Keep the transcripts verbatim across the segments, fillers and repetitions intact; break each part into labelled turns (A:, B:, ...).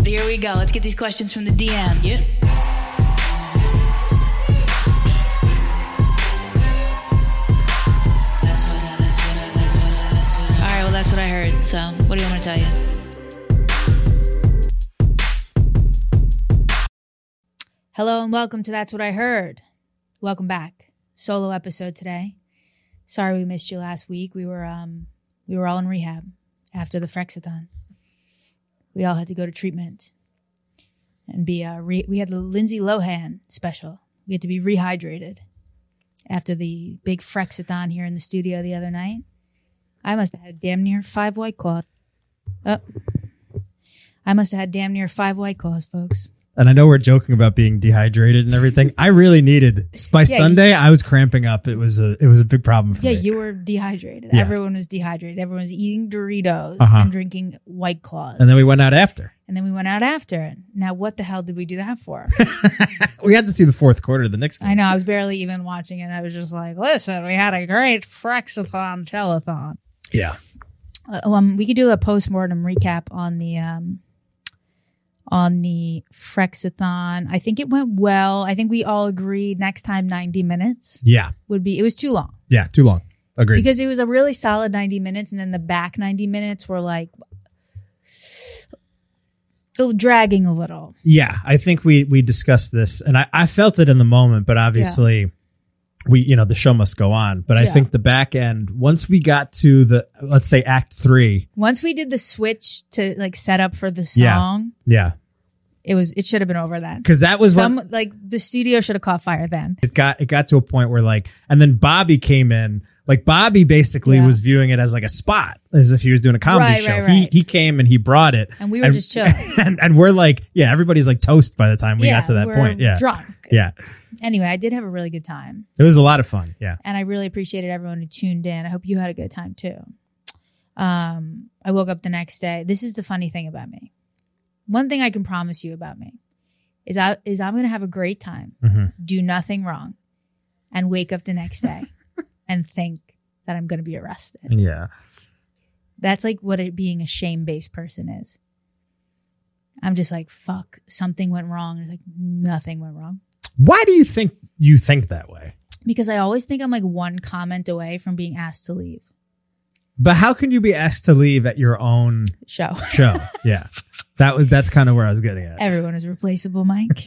A: here we go. Let's get these questions from the D Ms.
B: Yep.
A: All right, well, that's what I heard. So what do you want me to tell you? Hello and welcome to That's What I Heard. Welcome back. Solo episode today. Sorry we missed you last week. We were um we were all in rehab after the Frexathon. We all had to go to treatment and be uh re- we had the Lindsay Lohan special. We had to be rehydrated after the big Frexathon here in the studio the other night. I must have had damn near five White Claws. Oh. I must have had damn near five White Claws, folks.
B: And I know we're joking about being dehydrated and everything. I really needed. By yeah, Sunday, you, I was cramping up. It was a it was a big problem for
A: yeah,
B: me.
A: Yeah, you were dehydrated.
B: Yeah.
A: Everyone was dehydrated. Everyone was eating Doritos
B: uh-huh.
A: and drinking White Claws.
B: And then we went out after.
A: And then we went out after. Now, what the hell did we do that for?
B: We had to see the fourth quarter of the Knicks game.
A: I know. I was barely even watching it. I was just like, listen, we had a great Frexathon telethon.
B: Yeah.
A: Uh, um, we could do a postmortem recap on the um, on the Frexathon. I think it went well. I think we all agreed next time ninety minutes.
B: Yeah.
A: Would be. It was too long.
B: Yeah, too long. Agreed.
A: Because it was a really solid ninety minutes, and then the back ninety minutes were like dragging a little.
B: Yeah, I think we we discussed this, and I, I felt it in the moment, but obviously. Yeah. We, you know, the show must go on. But I yeah. think the back end, once we got to the, let's say act three.
A: Once we did the switch to like set up for the song.
B: Yeah. yeah.
A: It was, it should have been over then.
B: Cause that was
A: Some,
B: like,
A: like the studio should have caught fire then.
B: It got, it got to a point where like, and then Bobby came in. Like Bobby basically yeah. was viewing it as like a spot, as if he was doing a comedy
A: right,
B: show.
A: Right, right.
B: He he came and he brought it,
A: and we were
B: and,
A: just chilling.
B: And, and we're like, yeah, everybody's like toast by the time we
A: yeah,
B: got to that
A: we're
B: point. Yeah,
A: drunk.
B: Yeah.
A: Anyway, I did have a really good time.
B: It was a lot of fun. Yeah,
A: and I really appreciated everyone who tuned in. I hope you had a good time too. Um, I woke up the next day. This is the funny thing about me. One thing I can promise you about me is I is I'm going to have a great time,
B: mm-hmm.
A: do nothing wrong, and wake up the next day and think that I'm going to be arrested.
B: Yeah.
A: That's like what it being a shame-based person is. I'm just like, fuck, something went wrong. And it's like, nothing went wrong.
B: Why do you think you think that way?
A: Because I always think I'm like one comment away from being asked to leave.
B: But how can you be asked to leave at your own
A: show?
B: Show. Yeah. That was, that's kind of where I was getting at.
A: Everyone is replaceable, Mike.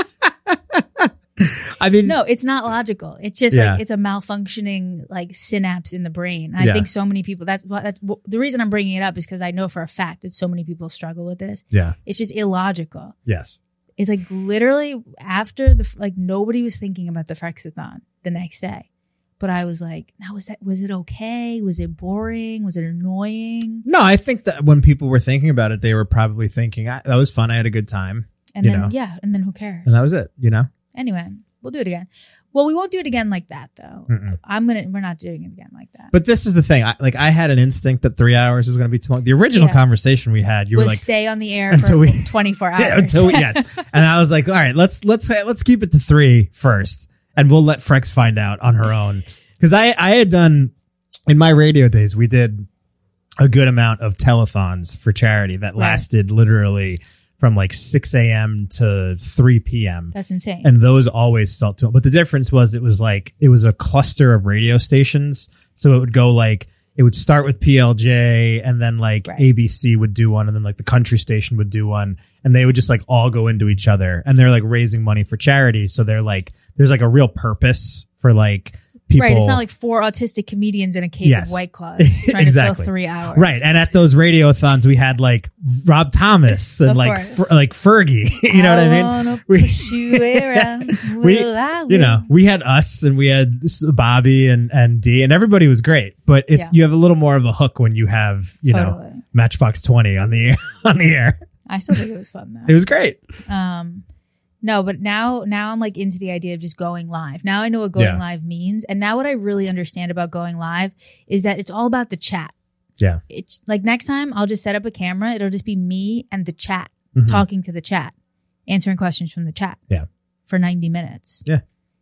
B: I mean,
A: no, it's not logical. It's just
B: yeah.
A: like it's a malfunctioning like synapse in the brain. I
B: yeah.
A: think so many people. That's that's the reason I'm bringing it up is because I know for a fact that so many people struggle with this.
B: Yeah,
A: it's just illogical.
B: Yes,
A: it's like literally after the like nobody was thinking about the Frexathon the next day, but I was like, now was that was it okay? Was it boring? Was it annoying?
B: No, I think that when people were thinking about it, they were probably thinking that was fun. I had a good time.
A: And
B: you
A: then
B: know?
A: yeah, and then who cares?
B: And that was it. You know.
A: Anyway, we'll do it again. Well, we won't do it again like that, though.
B: Mm-mm.
A: I'm gonna. We're not doing it again like that.
B: But this is the thing. I, like I had an instinct that three hours was going to be too long. The original
A: yeah.
B: conversation we had, you
A: was
B: were like,
A: stay on the air for we, twenty-four hours.
B: Yeah, until we, yes. And I was like, all right, let's let's let's keep it to three first, and we'll let Frex find out on her own. Because I I had done in my radio days, we did a good amount of telethons for charity that
A: right.
B: lasted literally from like six a.m. to three p.m.
A: That's insane.
B: And those always felt too, but the difference was it was like, it was a cluster of radio stations. So it would go like, it would start with P L J and then like right. A B C would do one and then like the country station would do one and they would just like all go into each other and they're like raising money for charity. So they're like, there's like a real purpose for like, people.
A: Right, it's not like four autistic comedians in a case
B: yes.
A: of White Claws trying
B: exactly.
A: to fill three hours.
B: Right, and at those radiothons, we had like Rob Thomas and
A: of
B: like Fer, like Fergie. You know
A: I
B: what I
A: mean?
B: We,
A: push you around.
B: we,
A: I
B: you know, we had us and we had Bobby and and D, and everybody was great. But if
A: yeah.
B: you have a little more of a hook when you have, you totally. know, Matchbox twenty on the air, on the air.
A: I still think it was fun though.
B: It was great.
A: Um. No, but now, now I'm like into the idea of just going live. Now I know what going
B: yeah.
A: live means. And now what I really understand about going live is that it's all about the chat.
B: Yeah.
A: It's like next time I'll just set up a camera. It'll just be me and the chat
B: mm-hmm.
A: talking to the chat, answering questions from the chat.
B: Yeah.
A: For ninety minutes.
B: Yeah.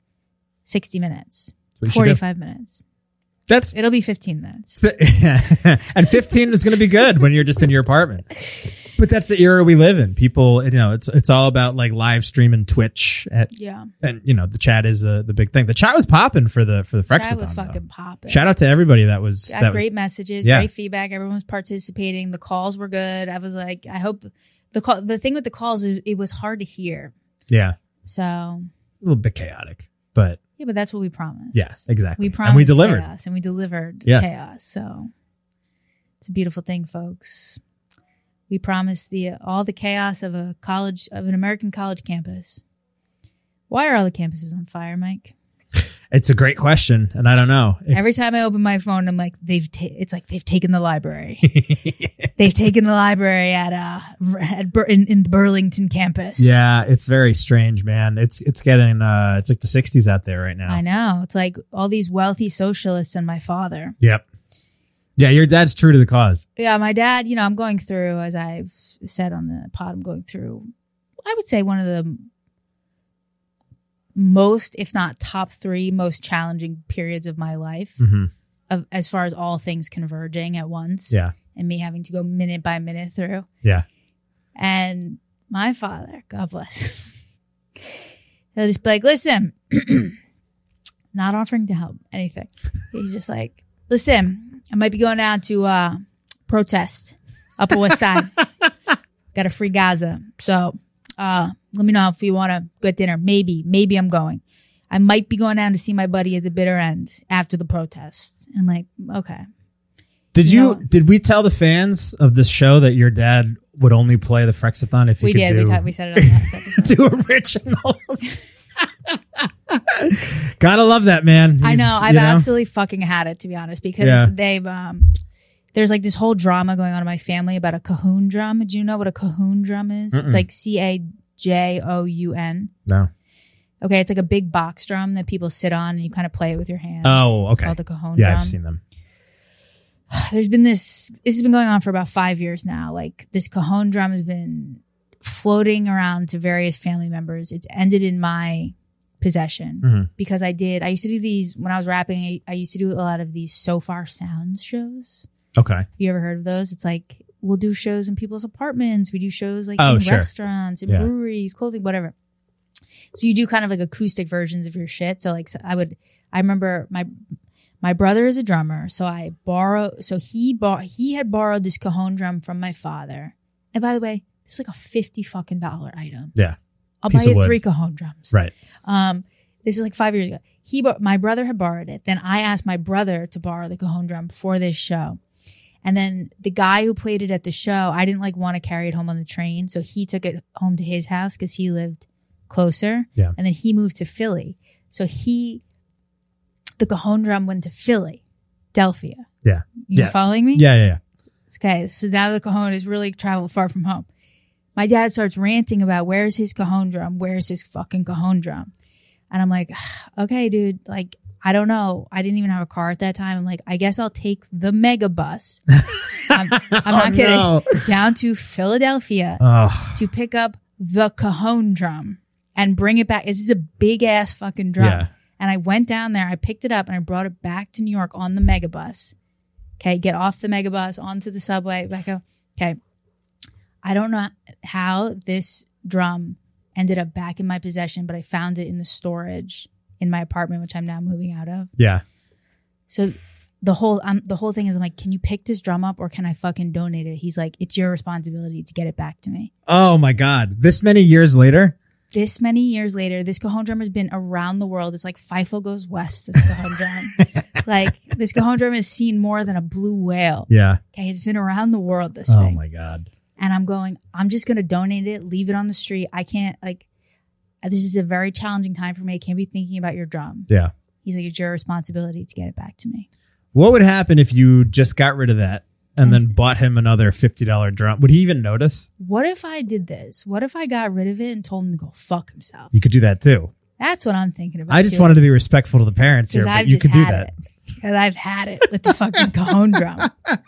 A: sixty minutes.
B: What
A: forty-five minutes.
B: That's
A: It'll be fifteen minutes.
B: And fifteen is going to be good when you're just in your apartment. But that's the era we live in. People, you know, it's it's all about like live streaming Twitch. At,
A: yeah.
B: And, you know, the chat is uh, the big thing. The chat was popping for the for the Frexathon.
A: Chat was
B: though.
A: fucking popping.
B: Shout out to everybody that was.
A: Got
B: that
A: great
B: was,
A: messages,
B: yeah.
A: great feedback. Everyone was participating. The calls were good. I was like, I hope the call. The thing with the calls is it was hard to hear.
B: Yeah.
A: So
B: a little bit chaotic, but
A: yeah, but that's what we promised.
B: yeah, exactly.
A: We promised
B: and we delivered.
A: chaos, and we delivered
B: yeah.
A: chaos. So it's a beautiful thing, folks. We promised the all the chaos of a college of an American college campus. Why are all the campuses on fire, Mike?
B: It's a great question, and I don't know. If,
A: Every time I open my phone, I'm like, they've. Ta- it's like they've taken the library. They've taken the library at uh at Bur- in, in the Burlington campus.
B: yeah, it's very strange, man. It's it's getting uh, it's like the sixties out there right now.
A: I know. It's like all these wealthy socialists and my father.
B: Yep. Yeah, your dad's true to the cause.
A: Yeah, my dad. You know, I'm going through, as I've said on the pod, I'm going through. I would say one of the most, if not top three, most challenging periods of my life,
B: Mm-hmm.
A: of as far as all things converging at once.
B: Yeah.
A: And me having to go minute by minute through.
B: Yeah.
A: And my father, God bless, he'll just be like, listen, not offering to help anything. He's just like, listen, I might be going down to uh, protest Upper West Side. Got a free Gaza. So uh, let me know if you want to get dinner. Maybe, maybe I'm going. I might be going down to see my buddy at the bitter end after the protest. And I'm like, okay.
B: Did
A: You
B: you,
A: know-
B: did we tell the fans of this show that your dad would only play the Frexathon if he
A: We
B: could
A: did.
B: do,
A: We, ta- we said it on the last episode.
B: do originals? Gotta love that, man.
A: I
B: He's,
A: know. I've
B: you know?
A: absolutely fucking had it, to be honest, because
B: Yeah.
A: they've, um, there's like this whole drama going on in my family about a cajoon drum. Do you know what a cajoon drum is?
B: Mm-mm.
A: It's like C A J O U N.
B: No.
A: Okay. It's like a big box drum that people sit on and you kind of play it with your hands.
B: Oh,
A: It's
B: okay.
A: called the cajon
B: Yeah,
A: drum.
B: I've seen them.
A: There's been this, this has been going on for about five years now. Like this cajon drum has been floating around to various family members. It's ended in my possession
B: Mm-hmm.
A: because I did, I used to do these when I was rapping. I, I used to do a lot of these So Far Sounds shows.
B: Okay.
A: Have you ever heard of those? It's like, we'll do shows in people's apartments. We do shows like
B: Oh,
A: in
B: sure.
A: restaurants, in
B: Yeah.
A: breweries, clothing, whatever. So you do kind of like acoustic versions of your shit. So like, so I would, I remember my, my brother is a drummer. So I borrow, so he bought, he had borrowed this cajon drum from my father. And by the way, it's like a fifty fucking dollar item.
B: Yeah.
A: I'll
B: Piece
A: buy
B: of
A: you
B: wood.
A: three cajon drums.
B: Right.
A: Um, this is like five years ago. He, bought, my brother had borrowed it. Then I asked my brother to borrow the cajon drum for this show. And then the guy who played it at the show, I didn't like want to carry it home on the train. So he took it home to his house because he lived closer.
B: Yeah.
A: And then he moved to Philly. So he, the cajon drum went to Philly, Delphia.
B: Yeah.
A: You
B: Yeah.
A: following me?
B: Yeah, yeah, yeah.
A: Okay. So now the cajon has really traveled far from home. My dad starts ranting about where's his cajon drum? Where's his fucking cajon drum? And I'm like, okay, dude, like, I don't know. I didn't even have a car at that time. I'm like, I guess I'll take the mega bus. I'm, I'm not
B: Oh,
A: kidding.
B: no.
A: Down to Philadelphia
B: Oh,
A: to pick up the cajon drum and bring it back. This is a big ass fucking drum.
B: Yeah.
A: And I went down there, I picked it up and I brought it back to New York on the mega bus. Okay. Get off the mega bus onto the subway. Back up. Okay. I don't know how this drum ended up back in my possession, but I found it in the storage in my apartment, which I'm now moving out of.
B: yeah.
A: So the whole um, the whole thing is I'm like, can you pick this drum up or can I fucking donate it? He's like, it's your responsibility to get it back to me.
B: Oh my God. This many years later?
A: This many years later, this cajon drum has been around the world. It's like FIFO goes west, this cajon drum. Like, this cajon drum has seen more than a blue whale.
B: Yeah.
A: Okay, it's been around the world, this
B: Oh
A: thing.
B: my God.
A: And I'm going, I'm just going to donate it, leave it on the street. I can't, like, this is a very challenging time for me. I can't be thinking about your drum.
B: Yeah.
A: He's like, it's your responsibility to get it back to me.
B: What would happen if you just got rid of that and then bought him another fifty dollars drum? Would he even notice?
A: What if I did this? What if I got rid of it and told him to go fuck himself?
B: You could do that too.
A: That's what I'm thinking about.
B: I just
A: too.
B: wanted to be respectful to the parents here,
A: Because
B: but
A: I've
B: you
A: just
B: could do
A: had
B: that.
A: it. Because I've had it with the fucking cajon drum.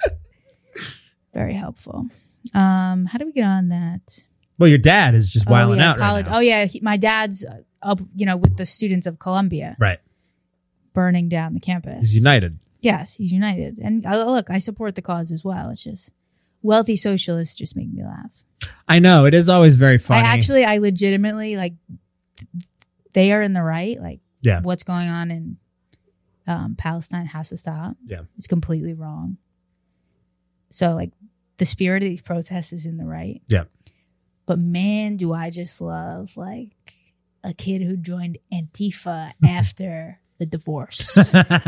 A: Very helpful. Um, how do we get on that?
B: Well, your dad is just wilding
A: oh, yeah,
B: out
A: college.
B: right now.
A: Oh yeah, he, my dad's uh, up, you know, with the students of Columbia,
B: Right.
A: burning down the campus.
B: He's united.
A: Yes, he's united. And uh, look, I support the cause as well. It's just wealthy socialists just make me laugh.
B: I know. It is always very funny.
A: I actually, I legitimately, like, they are in the right. Like,
B: yeah.
A: what's going on in um, Palestine has to stop.
B: Yeah.
A: It's completely wrong. So, like, the spirit of these protests is in the right.
B: Yeah.
A: But man, do I just love, like, a kid who joined Antifa after the divorce.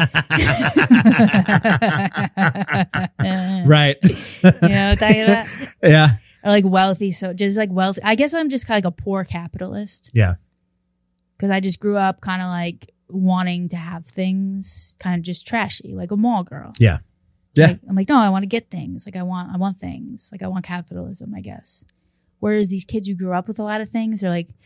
B: Right.
A: You know what I'm talking about?
B: Yeah.
A: Or like wealthy. So just like wealthy. I guess I'm just kind of like a poor capitalist.
B: Yeah.
A: Because I just grew up kind of like wanting to have things kind of just trashy, like a mall girl.
B: Yeah. Yeah.
A: Like, I'm like, no, I want to get things. Like I want, I want things. Like I want capitalism, I guess. Whereas these kids who grew up with a lot of things are like,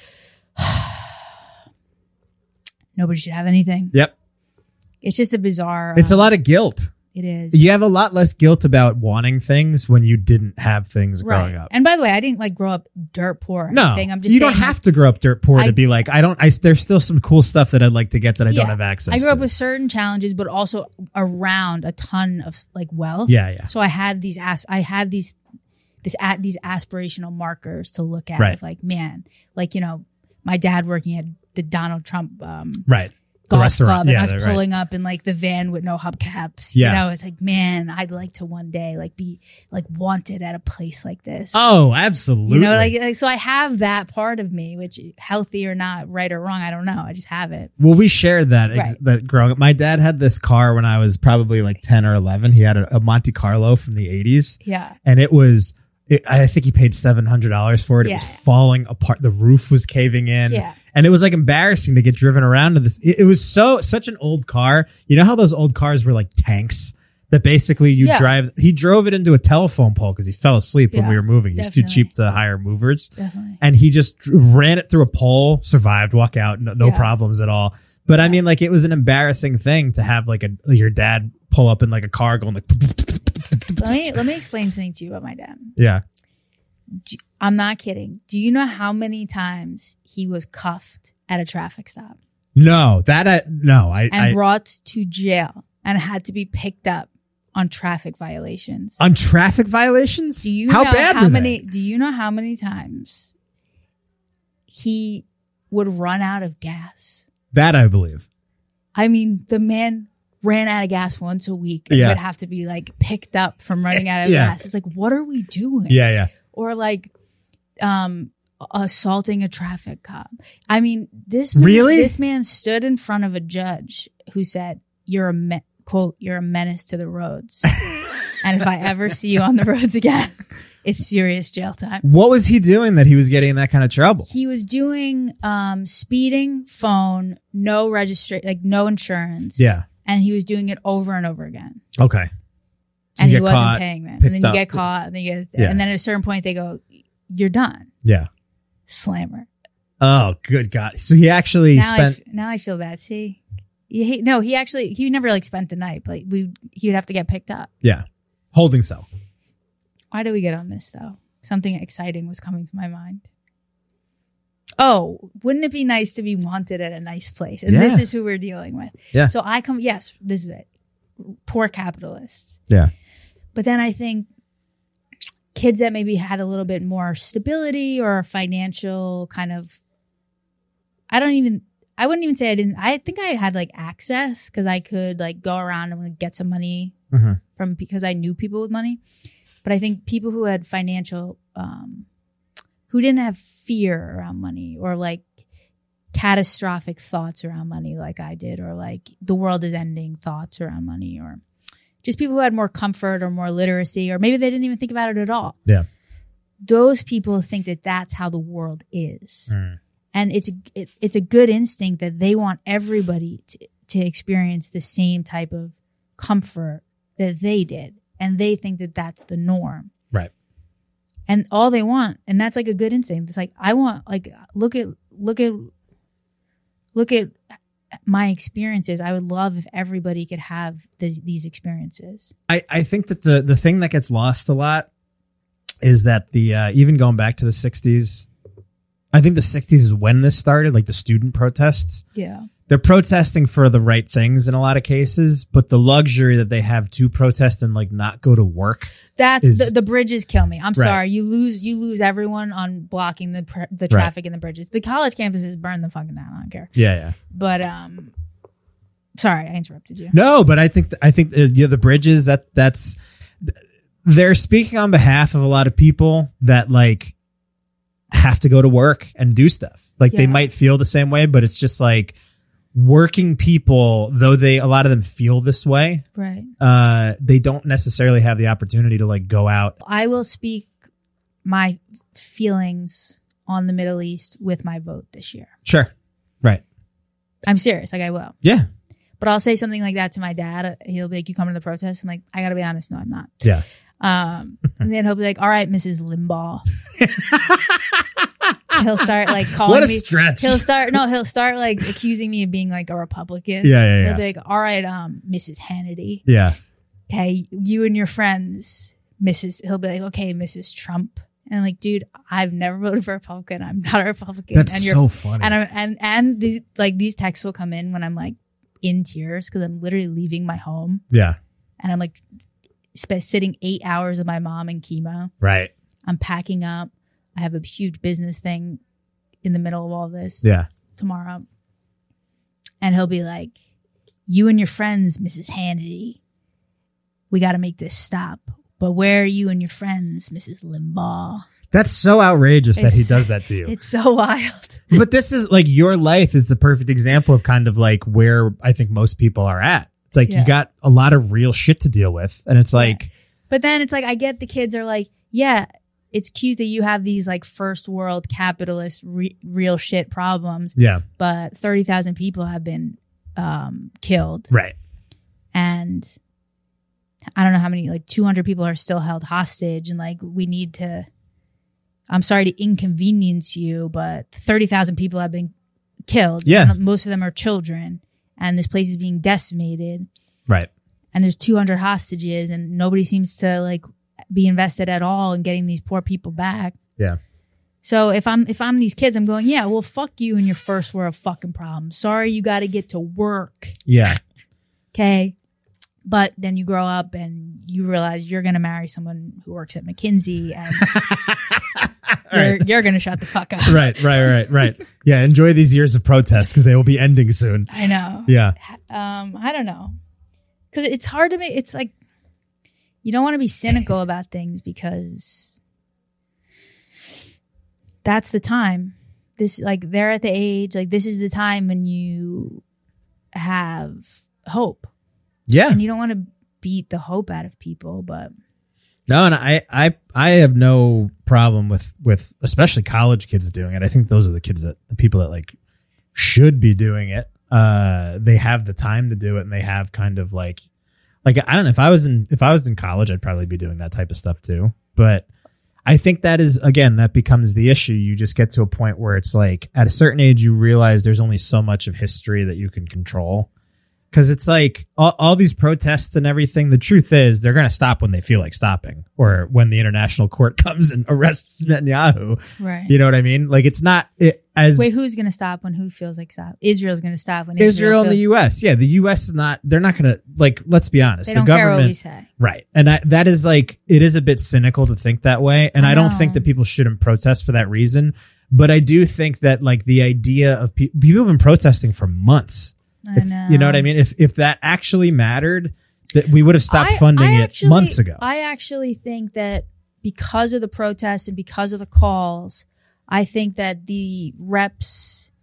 A: nobody should have anything.
B: Yep.
A: It's just a bizarre.
B: It's
A: um,
B: a lot of guilt.
A: It is.
B: You have a lot less guilt about wanting things when you didn't have things growing
A: right.
B: up.
A: And by the way, I didn't like grow up dirt poor. Or
B: no,
A: anything. I'm just
B: you
A: saying,
B: don't have to grow up dirt poor
A: I,
B: to be like, I don't, I, there's still some cool stuff that I'd like to get that I
A: yeah,
B: don't have access to.
A: I grew up with certain challenges, but also around a ton of like wealth.
B: Yeah. Yeah.
A: So I had these, as, I had these, this at these aspirational markers to look at.
B: Right.
A: Of like, man, like, you know, my dad working at the Donald Trump, um,
B: right.
A: golf club, and
B: yeah,
A: I was pulling
B: right.
A: up in like the van with no hubcaps.
B: Yeah.
A: You know, it's like, man, I'd like to one day like be like wanted at a place like this.
B: Oh, absolutely.
A: You know, like, like so I have that part of me, which healthy or not, right or wrong, I don't know. I just have it.
B: Well, we shared that, ex-
A: Right.
B: that growing up. My dad had this car when I was probably like ten or eleven. He had a, a Monte Carlo from the eighties.
A: Yeah.
B: And it was, it, I think he paid seven hundred dollars for it. It
A: Yeah.
B: was falling apart. The roof was caving in.
A: Yeah.
B: And it was like embarrassing to get driven around in this. It, it was so, such an old car. You know how those old cars were like tanks that basically you
A: Yeah.
B: drive, he drove it into a telephone pole because he fell asleep when
A: Yeah,
B: we were moving. He was too
A: definitely.
B: cheap to hire movers.
A: Definitely.
B: And he just dr- ran it through a pole, survived, walk out, no, no
A: Yeah.
B: problems at all. But I mean, like, it was an embarrassing thing to have like a, your dad pull up in like a car going like,
A: Let me let me explain something to you about my dad.
B: yeah.
A: I'm not kidding. Do you know how many times he was cuffed at a traffic stop
B: No, that, I, no, I,
A: and
B: I,
A: brought to jail and had to be picked up on traffic violations?
B: on traffic violations?
A: Do you
B: how
A: know
B: bad
A: how
B: were
A: many?
B: they?
A: Do you know how many times he would run out of gas?
B: That I believe.
A: I mean, the man ran out of gas once a week and
B: Yeah.
A: would have to be like picked up from running out of
B: Yeah.
A: gas. It's like, what are we doing?
B: Yeah, yeah.
A: Or like um assaulting a traffic cop. I mean, this man,
B: Really?
A: this man stood in front of a judge who said, "You're a me- quote, you're a menace to the roads, and if I ever see you on the roads again, it's serious jail time."
B: What was he doing that he was getting in that kind of trouble?
A: He was doing um speeding, phone, no registration, like no insurance.
B: Yeah.
A: And he was doing it over and over again.
B: Okay. So
A: And
B: you
A: he
B: get
A: wasn't
B: caught,
A: paying them.
B: picked
A: And then you
B: up.
A: get caught, and then you get,
B: Yeah.
A: and then at a certain point they go, "You're done."
B: Yeah.
A: Slammer.
B: Oh, good God. So he actually
A: Now I,
B: spent.
A: f- now I feel bad. See, he, no, he actually he never like spent the night, but we he would have to get picked up.
B: Yeah. Holding cell.
A: Why do we get on this though? Something exciting was coming to my mind. Oh, wouldn't it be nice to be wanted at a nice place? And this
B: Yeah.
A: is who we're dealing with.
B: Yeah.
A: So I come. Yes, this is it. Poor capitalists.
B: Yeah.
A: But then I think kids that maybe had a little bit more stability or financial kind of, I don't even, I wouldn't even say I didn't, I think I had like access because I could like go around and like, get some money
B: Mm-hmm.
A: from, because I knew people with money. But I think people who had financial, um, who didn't have fear around money or like catastrophic thoughts around money like I did, or like the world is ending thoughts around money, or just people who had more comfort or more literacy, or maybe they didn't even think about it at all.
B: Yeah.
A: Those people think that that's how the world is.
B: Mm.
A: And it's it, it's a good instinct that they want everybody to, to experience the same type of comfort that they did. And they think that that's the norm.
B: Right.
A: And all they want, and that's like a good instinct. It's like, I want, like, look at, look at, look at my experiences. I would love if everybody could have this, these experiences.
B: I, I think that the, the thing that gets lost a lot is that the, uh, even going back to the sixties, I think the sixties is when this started, like the student protests.
A: Yeah.
B: they're protesting for the right things in a lot of cases, but the luxury that they have to protest and like not go to work.
A: That's
B: is,
A: the, the bridges kill me. I'm
B: right.
A: sorry. You lose, you lose everyone on blocking the pr- the traffic right. in the bridges. The college campuses burn the fucking down. I don't care.
B: Yeah, yeah.
A: But um, sorry, I interrupted you.
B: No, but I think th- I think uh, yeah, the bridges that that's they're speaking on behalf of a lot of people that like have to go to work and do stuff. Like yeah. they might feel the same way, but it's just like working people, though they a lot of them feel this way,
A: right?
B: Uh, they don't necessarily have the opportunity to like go out.
A: I will speak my feelings on the Middle East with my vote this year.
B: Sure, right.
A: I'm serious. Like I will.
B: Yeah.
A: But I'll say something like that to my dad. He'll be like, "You coming to the protest?" I'm like, "I gotta be honest. No, I'm not."
B: Yeah.
A: Um, and then he'll be like, "All right, Missus Limbaugh." He'll start like calling
B: what a
A: me.
B: Stretch.
A: He'll start no. He'll start like accusing me of being like a Republican.
B: Yeah, yeah, yeah.
A: He'll be like, "All right, um, Missus Hannity."
B: Yeah.
A: Okay, you and your friends, Missus He'll be like, "Okay, Missus Trump." And I'm like, dude, I've never voted for a Republican. I'm not a Republican.
B: That's
A: and
B: so
A: you're,
B: funny.
A: And I'm, and and these like these texts will come in when I'm like in tears because I'm literally leaving my home.
B: Yeah.
A: And I'm like sp- sitting eight hours with my mom in chemo.
B: Right.
A: I'm packing up. I have a huge business thing in the middle of all this.
B: Yeah.
A: Tomorrow. And he'll be like, "You and your friends, Missus Hannity, we got to make this stop. But where are you and your friends, Missus Limbaugh?"
B: That's so outrageous
A: It's,
B: that he does that to you.
A: It's so wild.
B: But this is like your life is the perfect example of kind of like where I think most people are at. It's like
A: Yeah.
B: you got a lot of real shit to deal with. And it's like,
A: Yeah. But then it's like, I get the kids are like, yeah, it's cute that you have these like first world capitalist re- real shit problems.
B: yeah,
A: But thirty thousand people have been um, killed.
B: right.
A: And I don't know how many, like two hundred people are still held hostage. And like, we need to, I'm sorry to inconvenience you, but thirty thousand people have been killed.
B: Yeah.
A: And most of them are children. And this place is being decimated.
B: Right.
A: And there's two hundred hostages and nobody seems to like be invested at all in getting these poor people back.
B: Yeah.
A: So if I'm, if I'm these kids, I'm going, yeah, well, fuck you and your first world fucking problems. Sorry, you got to get to work.
B: Yeah.
A: Okay. But then you grow up and you realize you're going to marry someone who works at McKinsey and you're,
B: right.
A: you're going to shut the fuck up.
B: Right, right, right, right. Yeah. Enjoy these years of protest because they will be ending soon.
A: I know.
B: Yeah.
A: Um, I don't know. Because it's hard to make, it's like, you don't want to be cynical about things because that's the time. This, like, they're at the age, like, this is the time when you have hope.
B: Yeah.
A: And you don't want to beat the hope out of people, but.
B: No, and I, I, I have no problem with, with especially college kids doing it. I think those are the kids that, the people that like should be doing it. Uh, they have the time to do it and they have kind of like, like, I don't know if I was in, if I was in college, I'd probably be doing that type of stuff too. But I think that is, again, that becomes the issue. You just get to a point where it's like at a certain age, you realize there's only so much of history that you can control. Cause it's like all, all these protests and everything. The truth is they're going to stop when they feel like stopping or when the international court comes and arrests Netanyahu.
A: Right.
B: You know what I mean? Like it's not it, as
A: Wait, who's going to stop when who feels like stop? Israel's going to stop when
B: Israel,
A: Israel
B: and the U S. Yeah. The U S is not, they're not going to like, let's be honest.
A: They
B: the
A: don't
B: government,
A: care what we say.
B: Right. And I, that is like, it is a bit cynical to think that way. And I, I don't
A: know.
B: think that people shouldn't protest for that reason. But I do think that like the idea of pe- people have been protesting for months.
A: I
B: It's,
A: know.
B: you know what I mean? If if that actually mattered, that we would have stopped
A: I-
B: funding
A: I
B: it
A: actually-
B: months ago.
A: I actually think that because of the protests and because of the calls, I think that the reps,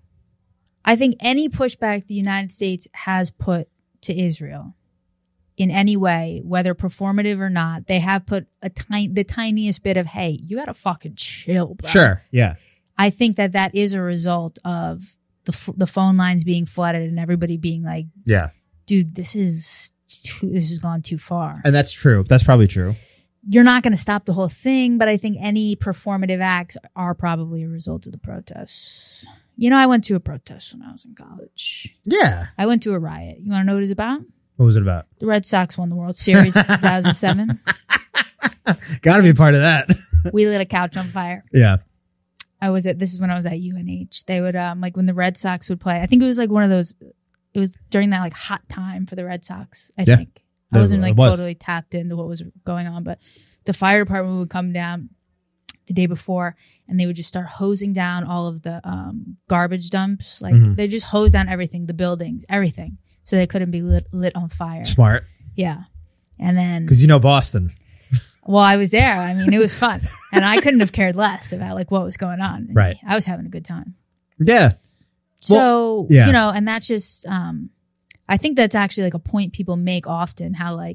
A: I think any pushback the United States has put to Israel in any way, whether performative or not, they have put a tiny, the tiniest bit of, hey, you gotta fucking chill, bro.
B: Sure. Yeah.
A: I think that that is a result of the f- the phone lines being flooded and everybody being like,
B: Yeah.
A: dude, this is too, this has gone too far.
B: And that's true. That's probably true.
A: You're not going to stop the whole thing, but I think any performative acts are probably a result of the protests. You know, I went to a protest when I was in college.
B: Yeah.
A: I went to a riot. You want to know what it was about?
B: What was it about?
A: The Red Sox won the World Series in two thousand seven.
B: Got to be part of that.
A: We lit a couch on fire.
B: Yeah.
A: I was at, this is when I was at U N H. They would, um, like when the Red Sox would play, I think it was like one of those, it was during that like hot time for the Red Sox, I
B: Yeah.
A: think. I wasn't like
B: was.
A: totally tapped into what was going on, but the fire department would come down the day before and they would just start hosing down all of the um, garbage dumps. Like
B: Mhm.
A: they just hose down everything, the buildings, everything. So they couldn't be lit, lit on fire.
B: Smart.
A: Yeah. And then,
B: Because you know Boston.
A: well, I was there. I mean, it was fun. And I couldn't have cared less about like what was going on.
B: Right.
A: I was having a good time.
B: Yeah.
A: So,
B: Well, yeah.
A: you know, and that's just, um, I think that's actually like a point people make often, how like,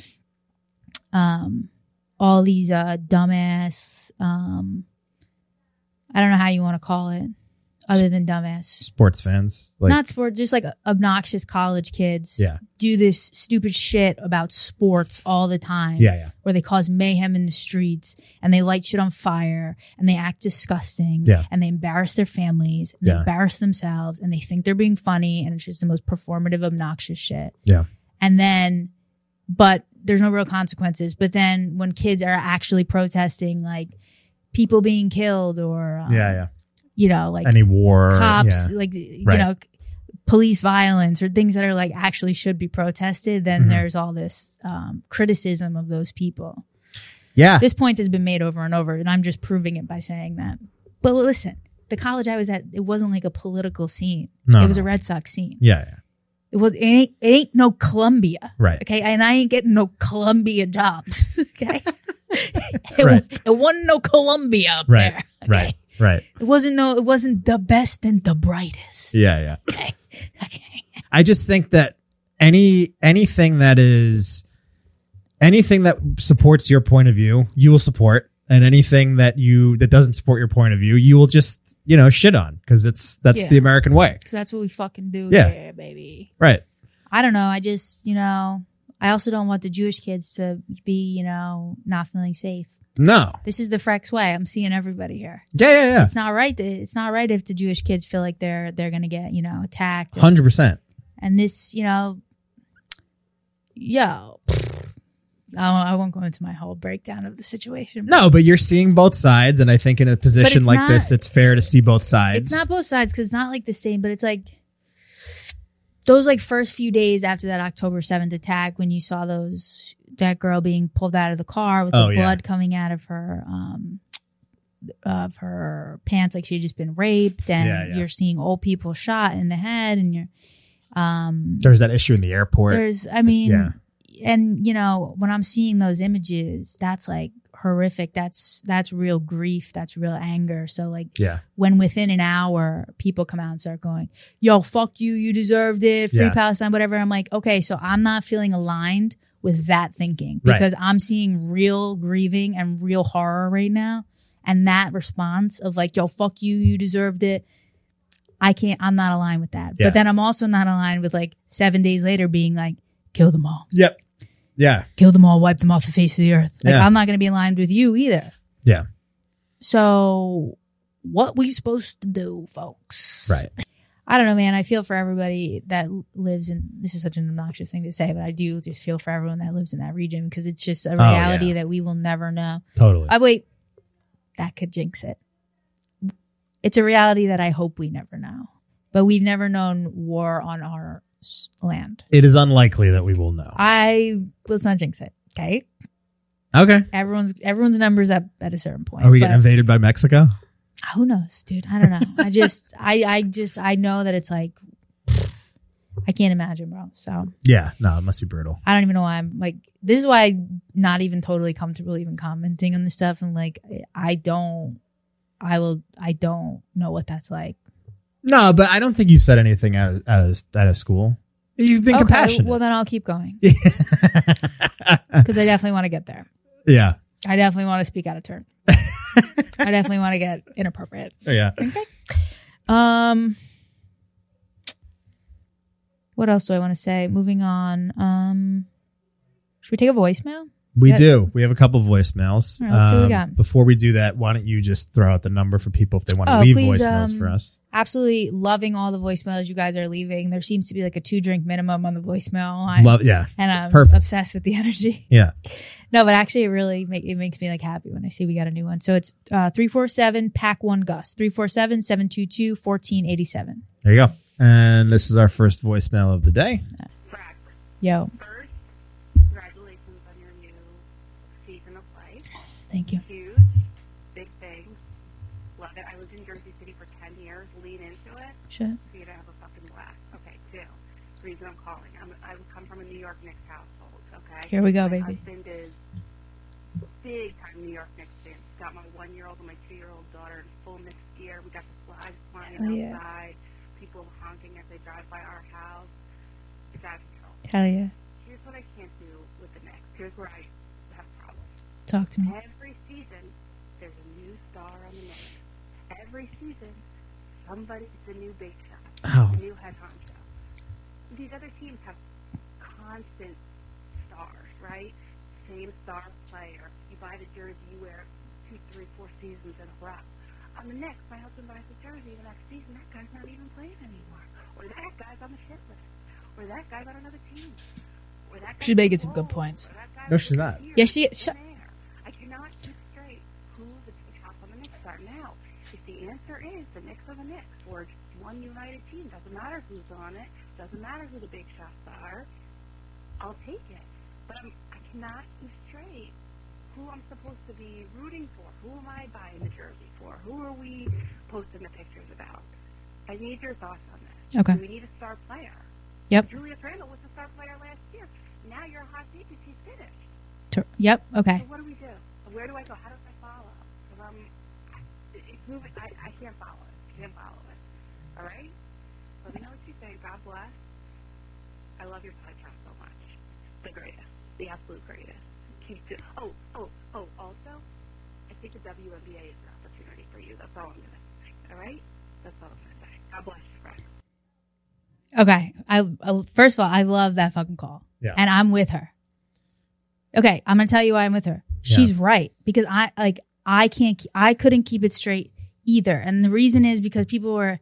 A: um, all these, uh, dumbass, um, I don't know how you want to call it other than dumbass.
B: Sports fans. Like,
A: Not sport, just like obnoxious college kids.
B: Yeah.
A: Do this stupid shit about sports all the time.
B: Yeah, yeah.
A: Where they cause mayhem in the streets and they light shit on fire and they act disgusting.
B: Yeah.
A: And they embarrass their families and they
B: Yeah.
A: embarrass themselves and they think they're being funny and it's just the most performative, obnoxious shit.
B: Yeah.
A: And then, but there's no real consequences. But then when kids are actually protesting, like people being killed or, um,
B: Yeah, yeah.
A: you know, like
B: Any war.
A: cops,
B: Yeah.
A: like, you
B: Right.
A: know, police violence or things that are like actually should be protested, then
B: Mhm.
A: there's all this um, criticism of those people.
B: Yeah.
A: This point has been made over and over, and I'm just proving it by saying that. But listen, the college I was at, it wasn't like a political scene.
B: No,
A: it was
B: no.
A: a Red Sox scene.
B: Yeah, yeah.
A: It was. It ain't, it ain't no Columbia.
B: Right.
A: Okay, and I ain't getting no Columbia jobs. Okay. it,
B: Right.
A: it wasn't no Columbia up
B: Right.
A: there. Okay?
B: Right. Right.
A: It wasn't no. It wasn't the best and the brightest.
B: Yeah, yeah.
A: Okay. Okay.
B: I just think that any anything that is anything that supports your point of view, you will support, and anything that you that doesn't support your point of view, you will just, you know, shit on, because it's that's
A: Yeah.
B: the American way.
A: So that's what we fucking do
B: Yeah.
A: here, baby.
B: Right.
A: I don't know. I just, you know, I also don't want the Jewish kids to be, you know, not feeling safe.
B: No.
A: This is the Frex way. I'm seeing everybody here.
B: Yeah, yeah, yeah.
A: It's not right. That, it's not right if the Jewish kids feel like they're they're gonna get, you know, attacked.
B: Hundred percent.
A: And this, you know, yo, I won't, I won't go into my whole breakdown of the situation.
B: No, but you're seeing both sides, and I think in a position
A: it's
B: like
A: not-
B: this, it's fair to see both sides.
A: It's not both sides because it's not like the same, but it's like those like first few days after that October seventh attack when you saw those that girl being pulled out of the car with
B: Oh,
A: the
B: yeah.
A: blood coming out of her um of her pants, like she had just been raped, and
B: Yeah, yeah.
A: you're seeing old people shot in the head, and you're um
B: There's that issue in the airport.
A: there's I mean
B: Yeah.
A: and you know when I'm seeing those images, that's like horrific. That's that's real grief. That's real anger. So like
B: Yeah.
A: when within an hour people come out and start going, yo, fuck you, you deserved it, free
B: Yeah.
A: Palestine, whatever. I'm like, okay, so I'm not feeling aligned with that thinking
B: Right.
A: because I'm seeing real grieving and real horror right now. And that response of like, yo, fuck you, you deserved it. I can't, I'm not aligned with that.
B: Yeah.
A: But then I'm also not aligned with like seven days later being like, kill them all,
B: Yep. Yeah.
A: kill them all, wipe them off the face of the earth. Like,
B: Yeah.
A: I'm not going to be aligned with you either.
B: Yeah.
A: So what we supposed to do, folks?
B: Right.
A: I don't know, man. I feel for everybody that lives in, this is such an obnoxious thing to say, but I do just feel for everyone that lives in that region because it's just a reality
B: yeah.
A: that we will never know.
B: Totally.
A: I wait, that could jinx it. It's a reality that I hope we never know, but we've never known war on our s- land.
B: It is unlikely that we will know.
A: I, let's not jinx it. Okay.
B: Okay.
A: Everyone's, everyone's numbers up at a certain point.
B: Are we
A: but-
B: getting invaded by Mexico?
A: Who knows, dude? I don't know. I just, I, I just, I know that it's like, I can't imagine, bro. So
B: Yeah. No, it must be brutal.
A: I don't even know why I'm like, this is why I'm not even totally comfortable even commenting on this stuff. And like, I don't, I will, I don't know what that's like.
B: No, but I don't think you've said anything out of, out of, out of school. You've been
A: Okay,
B: compassionate.
A: well, then I'll keep going because I definitely want to get there.
B: Yeah.
A: I definitely want to speak out of turn. I definitely want to get inappropriate.
B: Yeah.
A: Um, what else do I want to say? Moving on. Um, should we take a voicemail?
B: We
A: Yep.
B: do. We have a couple voicemails.
A: All right, let's see what we
B: Um,
A: got.
B: Before we do that, why don't you just throw out the number for people if they want to
A: Oh,
B: leave
A: please,
B: voicemails
A: um,
B: for us?
A: Absolutely loving all the voicemails you guys are leaving. There seems to be like a two drink minimum on the voicemail line.
B: Love, yeah.
A: And I'm
B: Perfect.
A: obsessed with the energy.
B: Yeah.
A: No, but actually it really make, it makes me like happy when I see we got a new one. So it's uh, three four seven, pack one Gus, three four seven, seven two two, one four eight seven.
B: There you go. And this is our first voicemail of the day.
A: Yo,
C: First, congratulations on your new season of life.
A: thank you.
C: Huge, big things. Love it. I lived in Jersey City for ten years. Lean into it.
A: Shit.
C: So you're going to have a fucking blast. Okay, two. Reason I'm calling. I'm, I come from a New York Knicks household, okay?
A: Here we go,
C: My
A: baby.
C: husband is big-time New York Knicks fan. Got my one-year-old and my two-year-old daughter in full Knicks gear. We got the flags flying
A: Hell yeah.
C: outside. People honking as they drive by our house. It's out of control.
A: Hell yeah.
C: Here's what I can't do with the Knicks. Here's where I have problems.
A: Talk to me.
C: Every season, there's a new star on the Knicks. Every season, somebody's the new big shot,
B: Oh.
C: the new head honcho. These other teams have constant stars, right? Same star player. You buy the jersey, you wear it two, three, four seasons in a row. On the Knicks, my husband buys the jersey the next season. That guy's not even playing anymore. Or that guy's on the shit list. Or that guy's on another team. Or that
A: She's
C: guy's
A: making
C: on
A: some
C: the
A: good
C: roll.
A: points.
C: Or that guy's
B: No, she's
C: over
B: not.
C: here.
A: Yeah, she-
C: And
A: sh-
C: there. I cannot keep straight who the big shots on the Knicks are. Now, if the answer is the Knicks are the Knicks, or just one united team, doesn't matter who's on it, doesn't matter who the big shots are, I'll take it. But I'm, I cannot keep straight who I'm supposed to be rooting for. Who am I buying the jersey for? Who are we posting the pictures about? I need your thoughts on this.
A: Okay.
C: Do we need a star player?
A: Yep.
C: Julius Randle was a star player last year. Now you're a hot seat because he's finished.
A: Tur- Yep. Okay.
C: So what do we do? Where do I go? How do I follow? Because I'm, it's moving. I, I can't follow it. Can't follow it. All right? Let me know what you think. God bless. I love your podcast so much. The greatest. The absolute greatest. Keep do- oh, oh, oh, also, I think the W N B A is an opportunity for you. That's all I'm going to say. All right? That's all I'm going to say. God bless you, friend.
A: Okay. I, I first of all, I love that fucking call.
B: Yeah.
A: And I'm with her. Okay, I'm gonna tell you why I'm with her. She's right because I like I can't I couldn't keep it straight either, and the reason is because people were.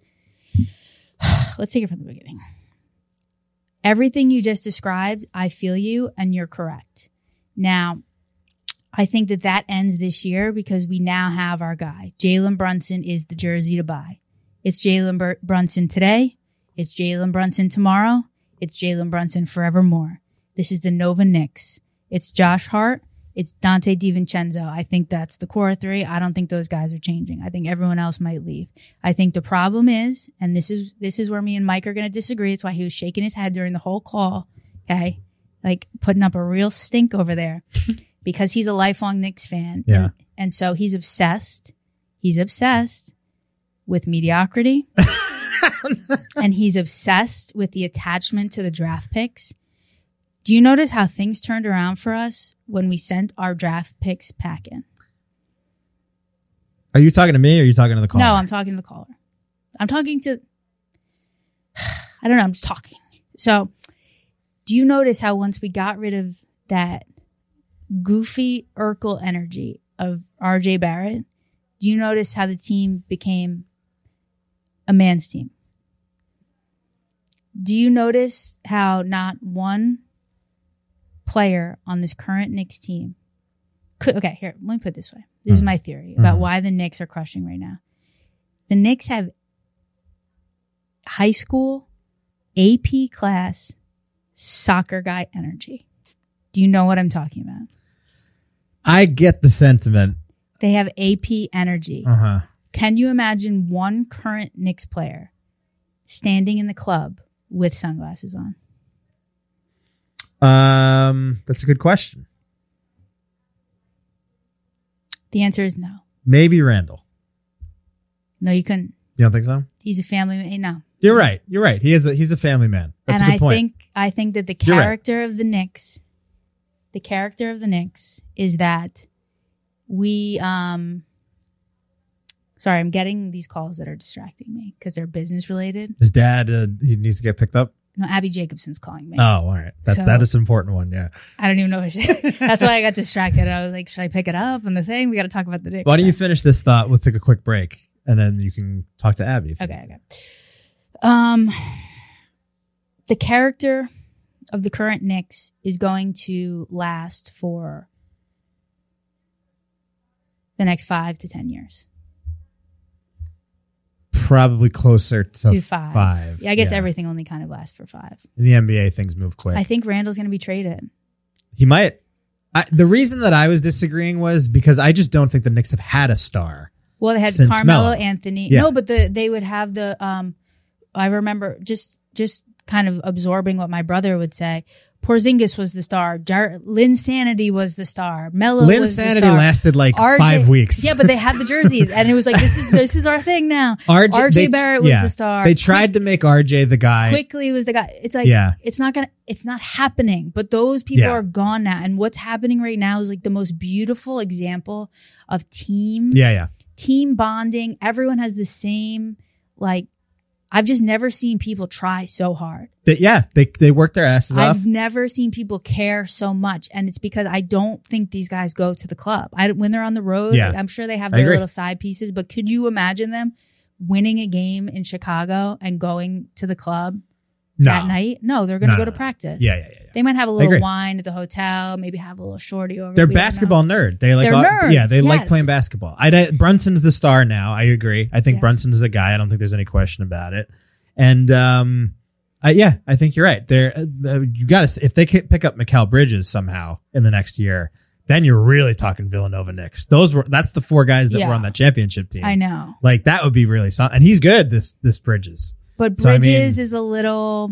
A: Let's take it from the beginning. Everything you just described, I feel you, and you're correct. Now, I think that that ends this year because we now have our guy. Jalen Brunson is the jersey to buy. It's Jalen Br- Brunson today. It's Jalen Brunson tomorrow. It's Jalen Brunson forevermore. This is the Nova Knicks. It's Josh Hart. It's Dante DiVincenzo. I think that's the core three. I don't think those guys are changing. I think everyone else might leave. I think the problem is, and this is this is where me and Mike are going to disagree. It's why he was shaking his head during the whole call. Okay, like putting up a real stink over there because he's a lifelong Knicks fan.
B: Yeah,
A: and, and so he's obsessed. He's obsessed with mediocrity, and he's obsessed with the attachment to the draft picks. Do you notice how things turned around for us when we sent our draft picks pack in?
B: Are you talking to me or are you talking to the caller?
A: No, I'm talking to the caller. I'm talking to, I don't know, I'm just talking. So, do you notice how once we got rid of that goofy Urkel energy of R J Barrett, do you notice how the team became a man's team? Do you notice how not one player on this current Knicks team could, okay, here, let me put it this way. This mm. is my theory about mm-hmm. why the Knicks are crushing right now. The Knicks have high school A P class soccer guy energy. Do you know what I'm talking about?
B: I get the sentiment.
A: They have A P energy.
B: Uh-huh.
A: Can you imagine one current Knicks player standing in the club with sunglasses on?
B: Um, that's a good question.
A: The answer is no.
B: Maybe Randall.
A: No, you couldn't.
B: You don't think so?
A: He's a family man. No.
B: You're right. You're right. He is a he's a family man. That's
A: and
B: a good
A: I
B: point.
A: think I think that the character right. of the Knicks, the character of the Knicks is that we um sorry, I'm getting these calls that are distracting me because they're business related.
B: His dad uh, he needs to get picked up.
A: No, Abby Jacobson's calling me.
B: Oh, all right. That,
A: So-
B: that is an important one, yeah.
A: I don't even know. If she, that's why I got distracted. I was like, should I pick it up? And the thing, we got to talk about the Knicks.
B: Why don't you
A: then.
B: finish this thought? We'll take a quick break, and then you can talk to Abby. if you
A: Okay,
B: need to.
A: okay. Um, the character of the current Knicks is going to last for the next five to ten years.
B: Probably closer to,
A: To five.
B: five.
A: Yeah, I guess
B: yeah.
A: everything only kind of lasts for five.
B: In the N B A, things move quick.
A: I think Randall's going to be traded.
B: He might. I, the reason that I was disagreeing was because I just don't think the Knicks have had a star.
A: Well, they had
B: Since
A: Carmelo
B: Melo.
A: Anthony.
B: Yeah.
A: No, but the they would have the um I remember just just kind of absorbing what my brother would say. Porzingis was the star. Jar- Lynn Sanity was the star. Melo
B: Lynn
A: was the
B: Sanity
A: star.
B: lasted like
A: R J
B: five weeks.
A: Yeah, but they had the jerseys, and it was like this is this is our thing now.
B: R J,
A: R J
B: they-
A: Barrett was
B: yeah.
A: the star.
B: They tried to make R J the guy.
A: Quickly was the guy. It's like
B: Yeah.
A: it's not gonna it's not happening. But those people
B: Yeah.
A: are gone now, and what's happening right now is like the most beautiful example of team
B: Yeah, yeah.
A: team bonding. Everyone has the same, like, I've just never seen people try so hard.
B: They, yeah, they they work their asses off.
A: I've never seen people care so much. And it's because I don't think these guys go to the club. I, when they're on the road,
B: Yeah.
A: I'm sure they have
B: I
A: their
B: agree.
A: little side pieces, but could you imagine them winning a game in Chicago and going to the club
B: No.
A: that night? No, they're going to
B: No,
A: go
B: no,
A: to
B: no.
A: practice.
B: Yeah, yeah, yeah. yeah.
A: They might have a
B: agree.
A: little wine at the hotel, maybe have a little shorty over.
B: They're
A: We don't know.
B: basketball nerd. They like
A: They're
B: all-
A: nerds,
B: yeah, they like
A: yes.
B: playing basketball. I, I Brunson's the star now. I agree. I think
A: Yes.
B: Brunson's the guy. I don't think there's any question about it. And um, I, yeah, I think you're right. They're uh, you got to if they can pick up Mikal Bridges somehow in the next year, then you're really talking Villanova Knicks. Those were that's the four guys that
A: Yeah.
B: were on that championship team.
A: I know.
B: Like that would be really something. And he's good. This this Bridges.
A: But
B: So, I
A: Bridges
B: mean-
A: is a little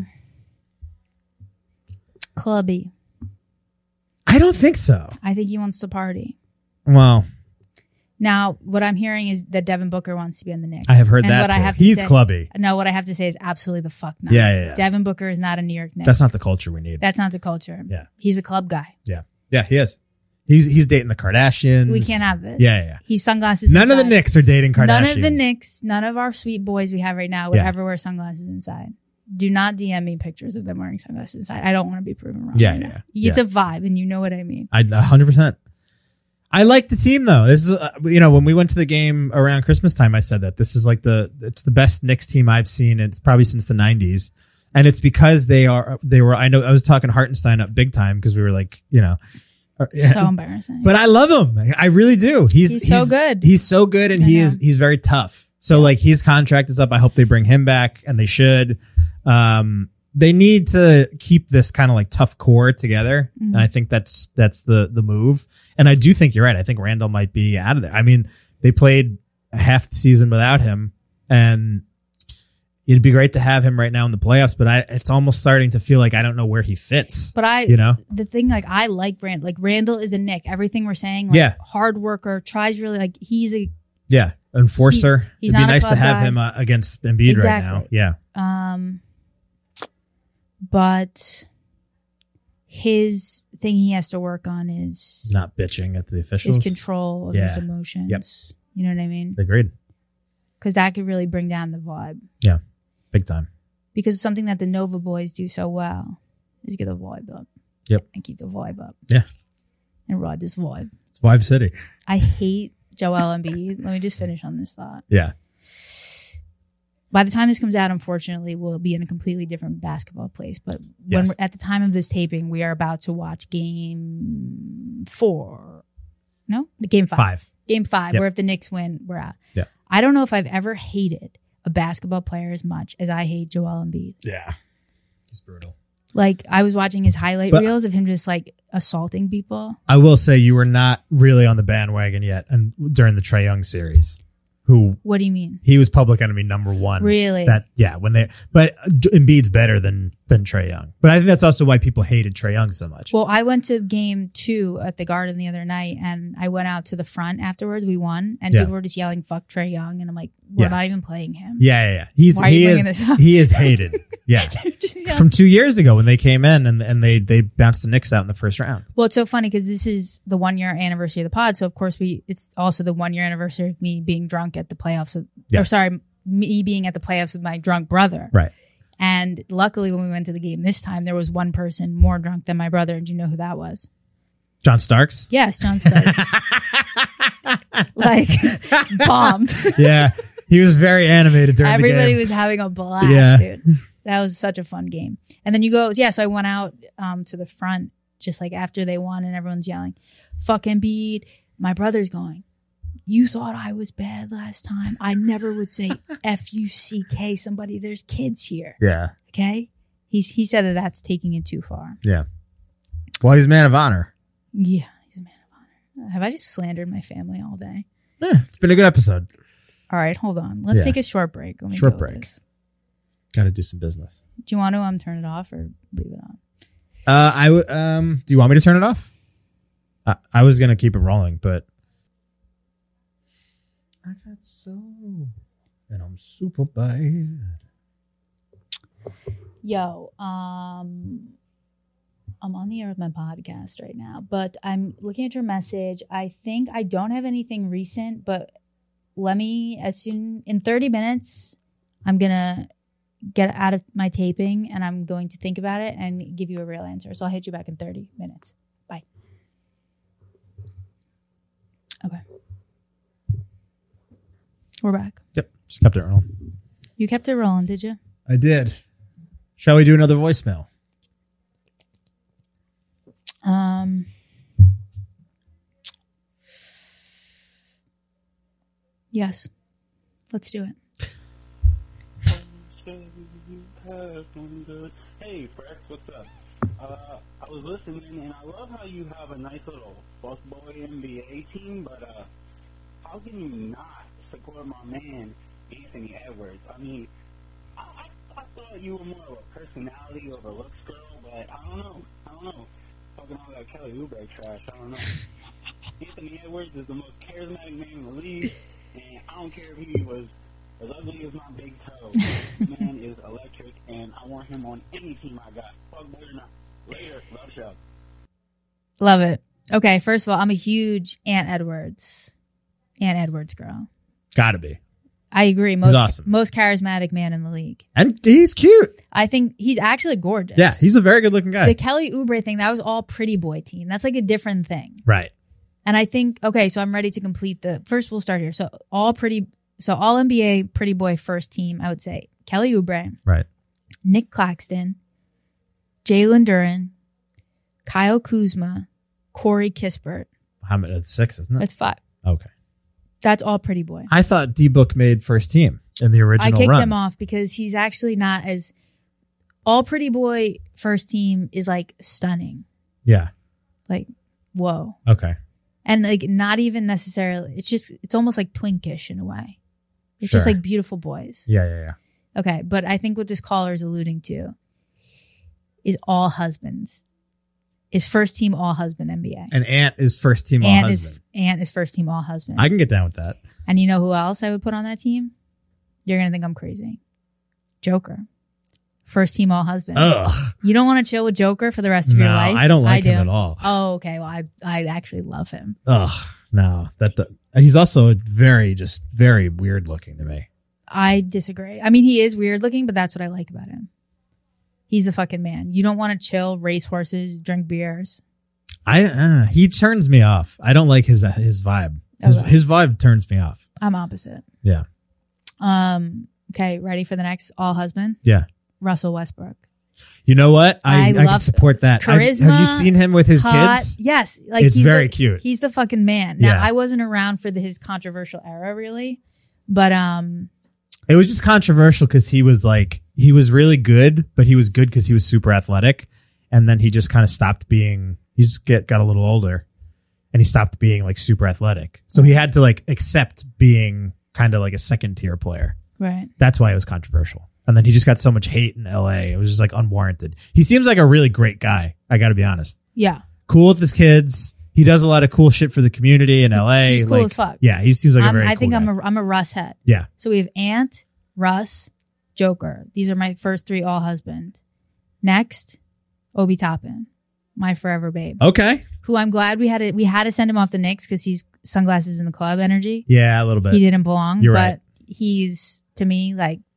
A: clubby.
B: I don't think so.
A: I think he wants to party.
B: Well,
A: Now, what I'm hearing is that Devin Booker wants to be on the Knicks.
B: I have heard
A: and
B: that.
A: What I
B: too.
A: have to
B: He's
A: say,
B: clubby.
A: No, what I have to say is absolutely the fuck not.
B: Yeah, yeah, yeah.
A: Devin Booker is not a New York Knicks.
B: That's not the culture we need.
A: That's not the culture.
B: Yeah.
A: He's a club guy.
B: Yeah. Yeah, he is. He's he's dating the Kardashians.
A: We can't have this.
B: Yeah, yeah, yeah.
A: He's sunglasses
B: None of the
A: inside.
B: Knicks are dating Kardashians.
A: None of the Knicks, none of our sweet boys we have right now would
B: Yeah.
A: ever wear sunglasses inside. Do not D M me pictures of them wearing sunglasses inside. I don't want to be proven wrong.
B: Yeah,
A: right
B: yeah,
A: now.
B: yeah.
A: It's a vibe, and you know what I mean.
B: I one hundred percent. I like the team though. This is uh, you know when we went to the game around Christmas time, I said that this is like the it's the best Knicks team I've seen. It's probably since the nineties, and it's because they are they were. I know I was talking Hartenstein up big time because we were like you know. uh,
A: So embarrassing.
B: But I love him. I really do. He's,
A: He's so good.
B: He's so good, and
A: I
B: he
A: know.
B: is he's very tough. So like his contract is up. I hope they bring him back, and they should. Um, they need to keep this kind of like tough core together,
A: Mm-hmm.
B: and I think that's that's the the move. And I do think you're right. I think Randall might be out of there. I mean, they played half the season without him, and it'd be great to have him right now in the playoffs. But I, it's almost starting to feel like I don't know where he fits.
A: But I,
B: you know,
A: the thing, like, I like Randall. Like, Randall is a Nick. Everything we're saying, like,
B: Yeah.
A: hard worker, tries really, like, he's a,
B: yeah, enforcer.
A: He- he's
B: It'd be
A: not a
B: nice to
A: club
B: have
A: guy.
B: him uh, against Embiid
A: Exactly.
B: right now. Yeah.
A: um, but his thing he has to work on is
B: Not bitching at the
A: his
B: officials.
A: control of his
B: Yeah.
A: emotions.
B: Yep.
A: You know what I mean?
B: Agreed.
A: Because that could really bring down the vibe.
B: Yeah. Big time.
A: Because something that the Nova boys do so well is get the vibe up.
B: Yep.
A: And keep the vibe up.
B: Yeah.
A: And ride this vibe.
B: It's Vibe City.
A: I hate Joel Embiid. Let me just finish on this thought.
B: Yeah.
A: By the time this comes out, unfortunately, we'll be in a completely different basketball place. But when
B: Yes.
A: we're, at the time of this taping, we are about to watch game four. No? Game five.
B: Five.
A: Game five,
B: Yep.
A: where if the Knicks win, we're out.
B: Yeah.
A: I don't know if I've ever hated a basketball player as much as I hate Joel Embiid.
B: Yeah. He's brutal.
A: Like, I was watching his highlight
B: But-
A: reels of him just, like, assaulting people.
B: I will say you were not really on the bandwagon yet and during the Trae Young series. Who
A: What do you mean?
B: he was public enemy number one.
A: Really?
B: That yeah, when they but Embiid's better than than Trae Young. But I think that's also why people hated Trae Young so much.
A: Well, I went to game two at the Garden the other night, and I went out to the front afterwards. We won, and
B: Yeah.
A: people were just yelling "fuck Trae Young," and I'm like, "We're
B: Yeah.
A: not even playing him."
B: yeah, yeah, yeah. He's
A: Why are you
B: he
A: bringing
B: is
A: this up?
B: he is hated. Yeah.
A: Just yelling.
B: From two years ago when they came in and, and they they bounced the Knicks out in the first round.
A: Well, it's so funny because this is the one year anniversary of the pod, so of course we. It's also the one year anniversary of me being drunk at the playoffs. With,
B: Yeah.
A: Or sorry, me being at the playoffs with my drunk brother.
B: Right.
A: And luckily, when we went to the game this time, there was one person more drunk than my brother. And do you know who that was?
B: John Starks?
A: Yes, John Starks. Like, bombed.
B: Yeah. He was very animated during
A: Everybody
B: the game.
A: Everybody was having a blast,
B: yeah.
A: dude. That was such a fun game. And then you go, yeah, so I went out um, to the front just like after they won and everyone's yelling, fuck Embiid. My brother's going, you thought I was bad last time. I never would say F U C K somebody. There's kids here.
B: Yeah.
A: Okay? He's, he said that that's taking it too far.
B: Yeah. Well, he's a man of honor.
A: Yeah, he's a man of honor. Have I just slandered my family all day?
B: Yeah, it's been a good episode.
A: All right, hold on. Let's
B: Yeah.
A: take a short break. Let me
B: Short
A: go with
B: break.
A: this.
B: Got to do some business.
A: Do you want to um turn it off or leave it on?
B: Uh, I w- um. Do you want me to turn it off? I, I was gonna keep it rolling, but I got so, and I'm super bad.
A: Yo, um, I'm on the air with my podcast right now, but I'm looking at your message. I think I don't have anything recent, but let me, as soon, in thirty minutes, I'm going to get out of my taping and I'm going to think about it and give you a real answer. So I'll hit you back in thirty minutes. Bye. Okay. We're back.
B: Yep, just kept it rolling.
A: You kept it rolling, did you?
B: I did. Shall we do another voicemail?
A: Um, yes, let's do it.
D: Hey, Frex, what's up? Uh, I was listening, and I love how you have a nice little fuckboy N B A team, but uh, how can you not support my man, Anthony Edwards? I mean, I, I, I thought you were more of a personality over looks girl, but I don't know. I don't know. Talking all that Kelly Oubre trash, I don't know. Anthony Edwards is the most charismatic man in the league, and I don't care if he was as ugly as my big toe. This man is electric, and I want him on any team I got. Fuck boy or not. Later. Love show.
A: Love it. Okay, first of all, I'm a huge Ant Edwards, Ant Edwards girl.
B: Gotta be.
A: I agree. Most
B: awesome.
A: most charismatic man in the league.
B: And he's cute.
A: I think he's actually gorgeous.
B: Yeah, he's a very good looking guy.
A: The Kelly Oubre thing, that was all pretty boy team. That's like a different thing.
B: Right.
A: And I think, okay, so I'm ready to complete the, first we'll start here. So all pretty, so all N B A pretty boy first team, I would say Kelly Oubre,
B: Right.
A: Nick Claxton, Jalen Duren, Kyle Kuzma, Corey Kispert.
B: How many? That's six, isn't it?
A: That's five.
B: Okay.
A: That's all pretty boy.
B: I thought D-Book made first team in the original
A: I kicked
B: run.
A: him off because he's actually not as, all pretty boy first team is like stunning.
B: Yeah.
A: Like, whoa.
B: Okay.
A: And like not even necessarily, it's just, it's almost like twinkish in a way. It's
B: Sure.
A: just like beautiful boys.
B: Yeah, yeah, yeah.
A: Okay, but I think what this caller is alluding to is all husbands. Is first team all husband N B A.
B: And Ant is first team all
A: Ant
B: husband.
A: is Ant is first team all husband.
B: I can get down with that.
A: And you know who else I would put on that team? You're gonna think I'm crazy. Joker. First team all husband.
B: Ugh.
A: You don't want to chill with Joker for the rest of
B: No,
A: your life?
B: I don't like
A: I
B: him
A: do.
B: at all.
A: Oh, okay. Well, I I actually love him.
B: Ugh. No. That the, he's also very, just very weird looking to me.
A: I disagree. I mean, he is weird looking, but that's what I like about him. He's the fucking man. You don't want to chill, race horses, drink beers.
B: I uh, he turns me off. I don't like his his vibe. His,
A: Okay.
B: his vibe turns me off.
A: I'm opposite.
B: Yeah.
A: Um. Okay, ready for the next all husband?
B: Yeah.
A: Russell Westbrook.
B: You know what? I,
A: I
B: I, can
A: love
B: support that. I've-
A: charisma,
B: have you seen him with his
A: Hot.
B: kids?
A: Yes, like
B: It's
A: he's
B: very
A: the-
B: cute.
A: He's the fucking man. Now
B: Yeah.
A: I wasn't around for the, his controversial era, really, but um,
B: It was just controversial because he was like, he was really good, but he was good because he was super athletic. And then he just kind of stopped being, he just get, got a little older and he stopped being like super athletic. So he had to like accept being kind of like a second tier player.
A: right.
B: That's why it was controversial. And then he just got so much hate in L A. It was just like unwarranted. He seems like a really great guy. I got to be honest.
A: Yeah,
B: Cool with his kids. He does a lot of cool shit for the community in L A.
A: he's cool
B: like,
A: as fuck.
B: Yeah, he seems like a
A: I'm-
B: very
A: I
B: cool
A: think
B: guy.
A: I'm a I'm a Russ head.
B: Yeah.
A: So we have Ant, Russ, Joker. These are my first three all husband. Next, Obi Toppin, my forever babe.
B: Okay.
A: Who I'm glad we had to we had to send him off the Knicks because he's sunglasses in the club energy.
B: Yeah, a little bit.
A: He didn't belong,
B: You're
A: but
B: right.
A: he's to me like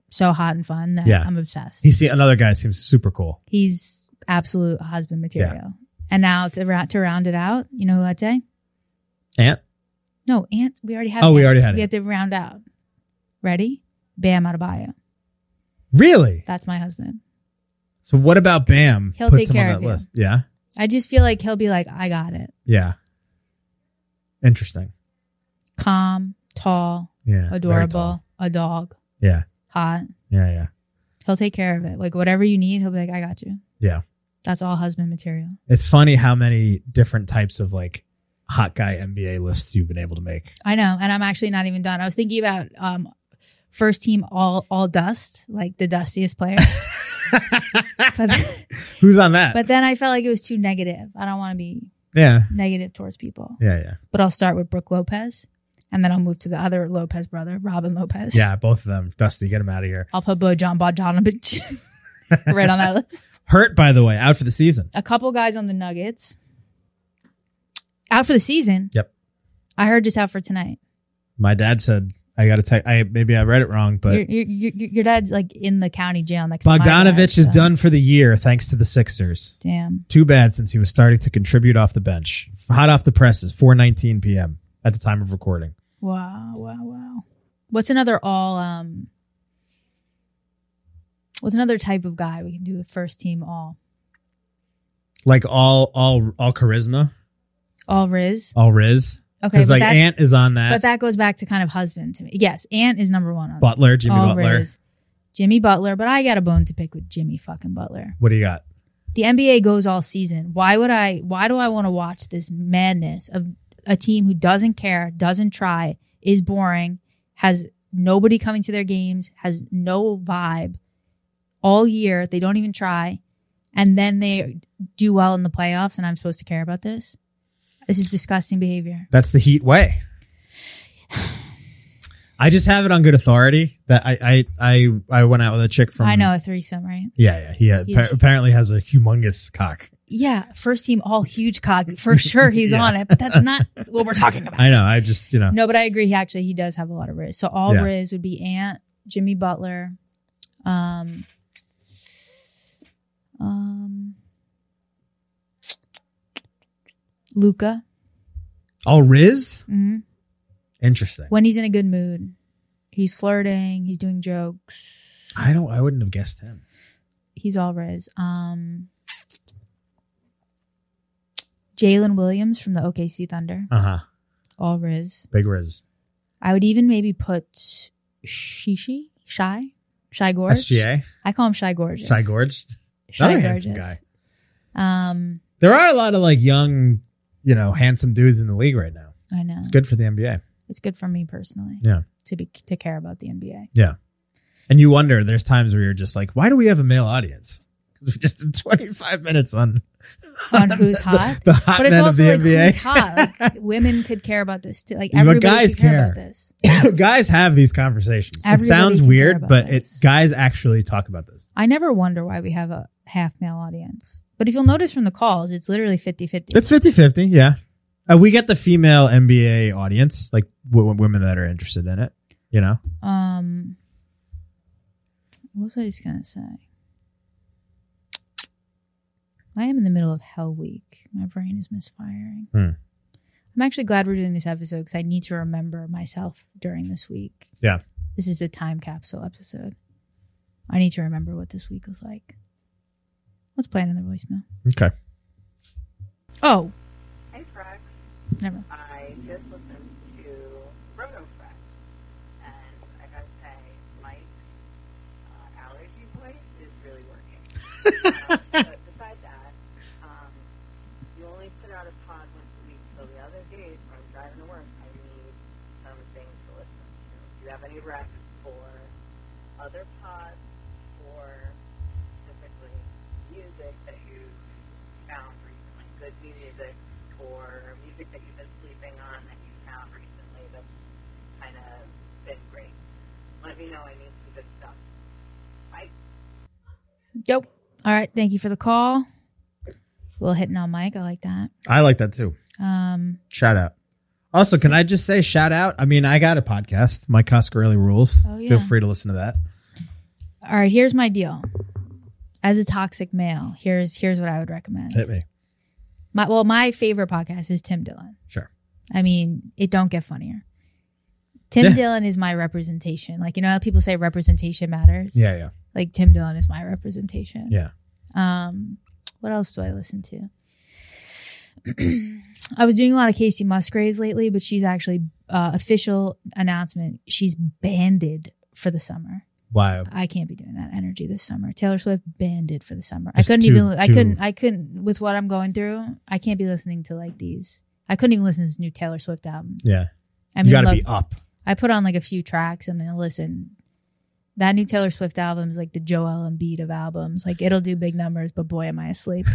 A: so hot and fun that
B: Yeah.
A: I'm obsessed.
B: He see another guy seems super cool.
A: He's absolute husband material. And now to ra- to round it out, you know who I'd say?
B: Ant?
A: No, Ant. We already have.
B: Oh, we
A: Ant.
B: already had
A: We
B: Ant.
A: have to round out. Ready? Bam Adebayo.
B: Really?
A: That's my husband.
B: So what about Bam?
A: He'll
B: Puts
A: take
B: him on
A: care
B: that
A: of you.
B: list. Yeah.
A: I just feel like he'll be like, I got it.
B: Yeah. Interesting.
A: Calm, tall,
B: Yeah. very tall.
A: adorable, a dog,
B: Yeah.
A: hot.
B: Yeah. Yeah.
A: He'll take care of it. Like whatever you need, he'll be like, I got you.
B: Yeah.
A: That's all husband material.
B: It's funny how many different types of like hot guy N B A lists you've been able to make.
A: I know, and I'm actually not even done. I was thinking about um, first team all all dust, like the dustiest players. but
B: Who's on that?
A: but then I felt like it was too negative. I don't want to be
B: yeah.
A: negative towards people.
B: Yeah. Yeah.
A: But I'll start with Brooke Lopez, and then I'll move to the other Lopez brother, Robin Lopez.
B: Yeah. Both of them. Dusty, get him out of here.
A: I'll put Bojan Bogdanovic right on that list.
B: Hurt, by the way, out for the season.
A: A couple guys on the Nuggets. Out for the season?
B: Yep.
A: I heard just out for tonight.
B: My dad said, I got to tell I maybe I read it wrong, but
A: Your, your, your, your dad's like in the county jail next to my dad,
B: Bogdanovich is
A: so-
B: done for the year thanks to the Sixers.
A: Damn.
B: Too bad since he was starting to contribute off the bench. Hot off the presses, four nineteen p.m. at the time of recording.
A: Wow, wow, wow. What's another all um what's another type of guy we can do with first team all?
B: Like all all all charisma,
A: All Riz?
B: all Riz.
A: Okay,
B: Because
A: but
B: like
A: that,
B: Ant is on that.
A: but that goes back to kind of husband to me. Yes, Ant is number one on
B: Butler, Jimmy
A: all
B: Butler.
A: Riz. Jimmy Butler, but I got a bone to pick with Jimmy fucking Butler.
B: What do you got?
A: The N B A goes all season. Why would I why do I want to watch this madness of a team who doesn't care, doesn't try, is boring, has nobody coming to their games, has no vibe all year, they don't even try, and then they do well in the playoffs and I'm supposed to care about this? This is disgusting behavior.
B: That's the Heat way. I just have it on good authority that I I I, I went out with a chick from
A: I know a threesome, right?
B: Yeah, yeah. He had,
A: He's-
B: apparently has a humongous cock.
A: Yeah, first team all huge cock. For sure he's
B: Yeah.
A: on it, but that's not what we're talking about.
B: I know. I just, you know.
A: No, but I agree. He actually, he does have a lot of Riz. So all
B: Yeah.
A: Riz would be Ant, Jimmy Butler, um, um, Luca.
B: All Riz?
A: hmm
B: Interesting.
A: When he's in a good mood, he's flirting, he's doing jokes.
B: I don't, I wouldn't have guessed him.
A: He's all Riz. Um, Jalen Williams from the O K C Thunder,
B: Uh huh.
A: all Riz.
B: Big Riz.
A: I would even maybe put Shishi, Shy, Shy Gorge.
B: S G A?
A: I call him Shy Gorgeous.
B: Shy Gorge?
A: Shy
B: Another handsome
A: Gorgeous. Um,
B: There are a lot of like young, you know, handsome dudes in the league right now.
A: I know
B: It's good for the N B A.
A: it's good for me personally.
B: Yeah.
A: to be to care about the N B A.
B: Yeah. And you wonder, there's times where you're just like, why do we have a male audience? Because we just did twenty-five minutes on,
A: On who's hot,
B: the hot
A: but it's
B: men of
A: also
B: the
A: like
B: N B A.
A: who's hot. Like, women could care about this too. Like
B: But
A: everybody
B: guys
A: could care,
B: care.
A: about this.
B: Guys have these conversations.
A: Everybody
B: it sounds
A: can care
B: weird,
A: about
B: but it
A: this.
B: guys actually talk about this.
A: I never wonder why we have a half male audience. But if you'll notice from the calls, it's literally fifty-fifty.
B: It's fifty-fifty, yeah. Uh, we get the female N B A audience, like w- women that are interested in it, you know?
A: Um, what was I just gonna say? I am in the middle of Hell Week. My brain is misfiring.
B: Hmm.
A: I'm actually glad we're doing this episode because I need to remember myself during this week.
B: Yeah.
A: This is a time capsule episode. I need to remember what this week was like. Let's play another voicemail.
B: Okay.
A: Oh,
C: Hey, Frex.
A: never.
C: I just listened to RotoFrex, and I gotta say, Mike's uh, allergy voice is really working. uh, but besides that, um, you only put out a pod once a week, so the other days when I'm driving to work, I need some things to listen to. Do you have any recs for other pods or specifically music that you've found recently? Good new music or music that you've been sleeping on that you found recently that's kind of been great? Let me know. I need some good stuff. Bye.
A: Yep. All right. Thank you for the call. A little hitting on Mike. I like that.
B: I like that too.
A: Um,
B: Shout out. Also, can I just say shout out? I mean, I got a podcast, Mike Coscarelli Rules.
A: Oh, yeah.
B: Feel free to listen to that.
A: All right, here's my deal. As a toxic male, here's here's what I would recommend.
B: Hit me.
A: My well, my favorite podcast is Tim Dillon.
B: Sure.
A: I mean, it don't get funnier. Tim
B: Yeah.
A: Dillon is my representation. Like, you know how people say representation matters?
B: Yeah, yeah.
A: Like, Tim Dillon is my representation.
B: Yeah.
A: Um, what else do I listen to? I was doing a lot of Casey Musgraves lately, but she's actually uh, official announcement. She's banded for the summer.
B: Why?
A: I can't be doing that energy this summer. Taylor Swift banded for the summer.
B: Just
A: I couldn't
B: too-
A: even. I
B: too-
A: couldn't. I couldn't with what I'm going through. I can't be listening to like these. I couldn't even listen to this new Taylor Swift album.
B: Yeah.
A: I
B: You
A: mean,
B: got to
A: look,
B: be up.
A: I put on like a few tracks and then listen. That new Taylor Swift album is like the Joel Embiid of albums. Like, it'll do big numbers, but boy, am I asleep.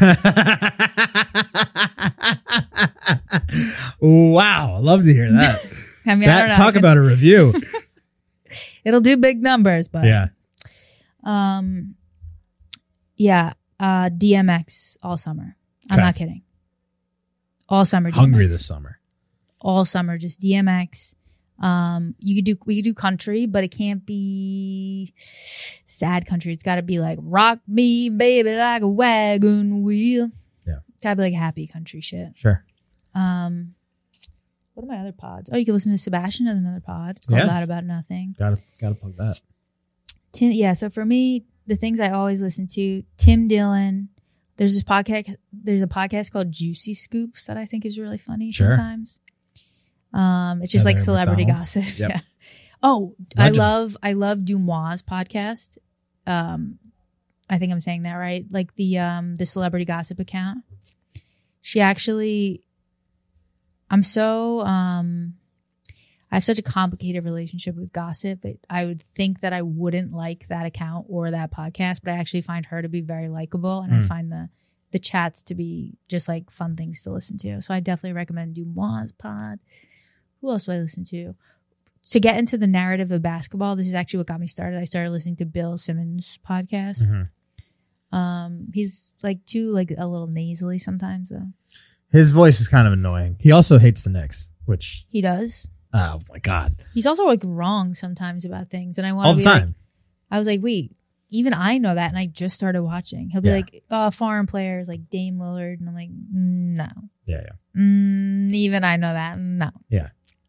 B: Wow. I love to hear that.
A: I mean, I don't
B: that
A: know.
B: talk about a review.
A: It'll do big numbers, but
B: Yeah.
A: um, yeah. Uh, D M X all summer. I'm
B: Okay.
A: not kidding. All summer. D M X.
B: Hungry this summer.
A: All summer, just D M X. Um, you could do we could do country, but it can't be sad country. It's got to be like rock me, baby, like a wagon wheel.
B: Yeah.
A: It's got to be like happy country shit.
B: Sure.
A: Um, what are my other pods? Oh, you can listen to Sebastian as another pod. It's called
B: Yeah.
A: That About Nothing.
B: Gotta, gotta plug that.
A: Tim, yeah. So for me, the things I always listen to: Tim Dillon. There's this podcast. There's a podcast called Juicy Scoops that I think is really funny
B: Sure.
A: sometimes. Um, it's just
B: Heather
A: like celebrity
B: McDonald.
A: gossip.
B: Yep.
A: Yeah. Oh,
B: Legend.
A: I love I love Dumois' podcast. Um, I think I'm saying that right. Like the um the celebrity gossip account. She actually, I'm so um, I have such a complicated relationship with gossip that I would think that I wouldn't like that account or that podcast, but I actually find her to be very likable, and I
B: Mm.
A: find the the chats to be just like fun things to listen to. So I definitely recommend Dumois' pod. Who else do I listen to? To get into the narrative of basketball, this is actually what got me started. I started listening to Bill Simmons' podcast.
B: Mhm.
A: Um, he's like too like a little nasally sometimes though.
B: His voice is kind of annoying. He also hates the Knicks, which,
A: He does.
B: oh my God.
A: He's also like wrong sometimes about things, and I want
B: All
A: to
B: the
A: be like,
B: time.
A: I was like, wait, even I know that, and I just started watching. He'll be
B: Yeah.
A: like, oh, foreign players like Dame Lillard, and I'm like, no,
B: Yeah, yeah.
A: mm, even I know that, no.
B: Yeah.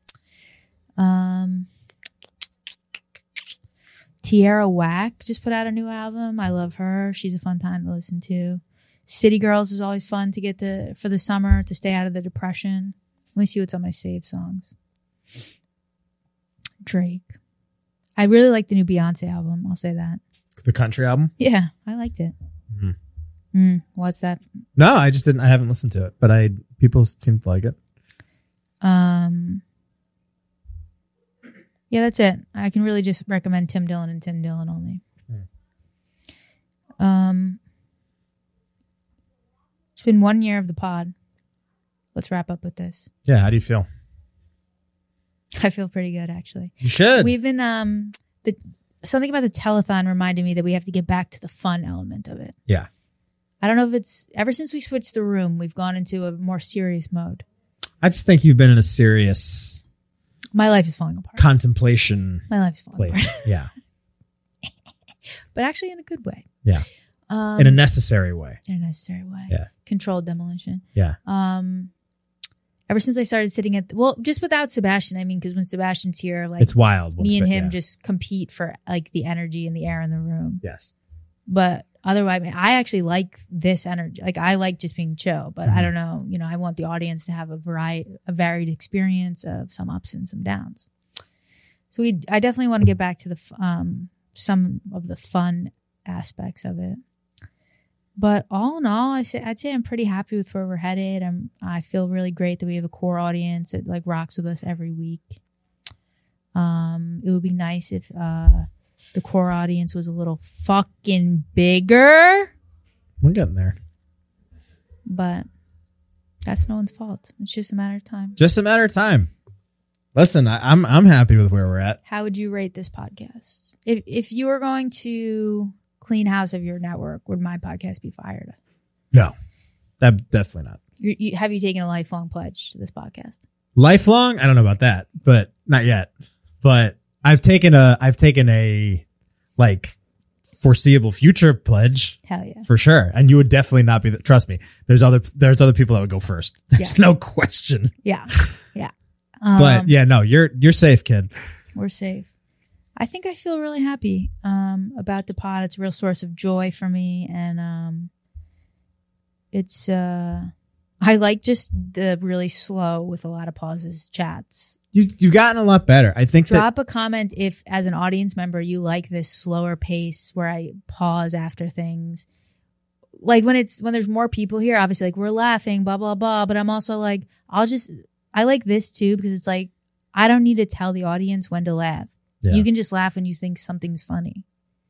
A: Um, Tierra Whack just put out a new album. I love her. She's a fun time to listen to. City Girls is always fun to get to for the summer to stay out of the depression. Let me see what's on my save songs. Drake. I really like the new Beyonce album. I'll say that.
B: The country album?
A: Yeah, I liked it.
B: Mhm.
A: Mm, what's that?
B: No, I just didn't. I haven't listened to it, but I people seem to like it.
A: Um, yeah, that's it. I can really just recommend Tim Dillon and Tim Dillon only.
B: Hmm.
A: Um, it's been one year of the pod. Let's wrap up with this.
B: Yeah, how do you feel?
A: I feel pretty good, actually.
B: You should.
A: We've been um the something about the telethon reminded me that we have to get back to the fun element of it.
B: Yeah.
A: I don't know if it's ever since we switched the room, we've gone into a more serious mode.
B: I just think you've been in a serious
A: My life is falling apart.
B: contemplation
A: My life is falling
B: place.
A: apart,
B: Yeah.
A: but actually in a good way.
B: Yeah.
A: Um,
B: In a necessary way.
A: in a necessary way.
B: Yeah.
A: Controlled demolition.
B: Yeah.
A: Um, ever since I started sitting at, well, just without Sebastian, I mean, because when Sebastian's here, like
B: It's wild.
A: me and him
B: yeah.
A: just compete for like the energy and the air in the room.
B: Yes.
A: But otherwise, I, mean, I actually like this energy. Like I like just being chill, but
B: Mhm.
A: I don't know, you know, I want the audience to have a variety, a varied experience of some ups and some downs. So we, I definitely want to get back to the, f- um, some of the fun aspects of it. But all in all, I say I'd say I'm pretty happy with where we're headed. I'm I feel really great that we have a core audience that like rocks with us every week. Um, it would be nice if uh the core audience was a little fucking bigger,
B: We're getting there.
A: but that's no one's fault. It's just a matter of time.
B: Just a matter of time. Listen, I, I'm I'm happy with where we're at.
A: How would you rate this podcast? If if you were going to clean house of your network, would my podcast be fired?
B: No, that definitely not.
A: You, you, have you taken a lifelong pledge to this podcast?
B: Lifelong? I don't know about that, but not yet. But I've taken a I've taken a like foreseeable future pledge.
A: Hell yeah.
B: For sure. And you would definitely not be the, trust me, there's other, there's other people that would go first. There's
A: Yeah.
B: no question.
A: Yeah. Yeah. Um,
B: But yeah, no, you're, you're safe, kid.
A: We're safe. I think I feel really happy um, about the pod. It's a real source of joy for me. And um, it's, uh, I like just the really slow with a lot of pauses chats.
B: You, you've gotten a lot better. I think that,
A: Drop a comment if, as an audience member, you like this slower pace where I pause after things. Like when it's, when there's more people here, obviously, like we're laughing, blah, blah, blah. But I'm also like, I'll just, I like this too because it's like, I don't need to tell the audience when to laugh.
B: Yeah.
A: You can just laugh when you think something's funny.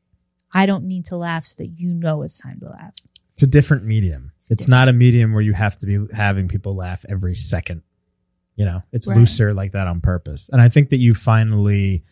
A: I don't need to laugh so that you know it's time to laugh.
B: it's a different medium. It's, it's not a medium where you have to be having people laugh every second. You know, it's
A: Right.
B: looser like that on purpose. And I think that you finally,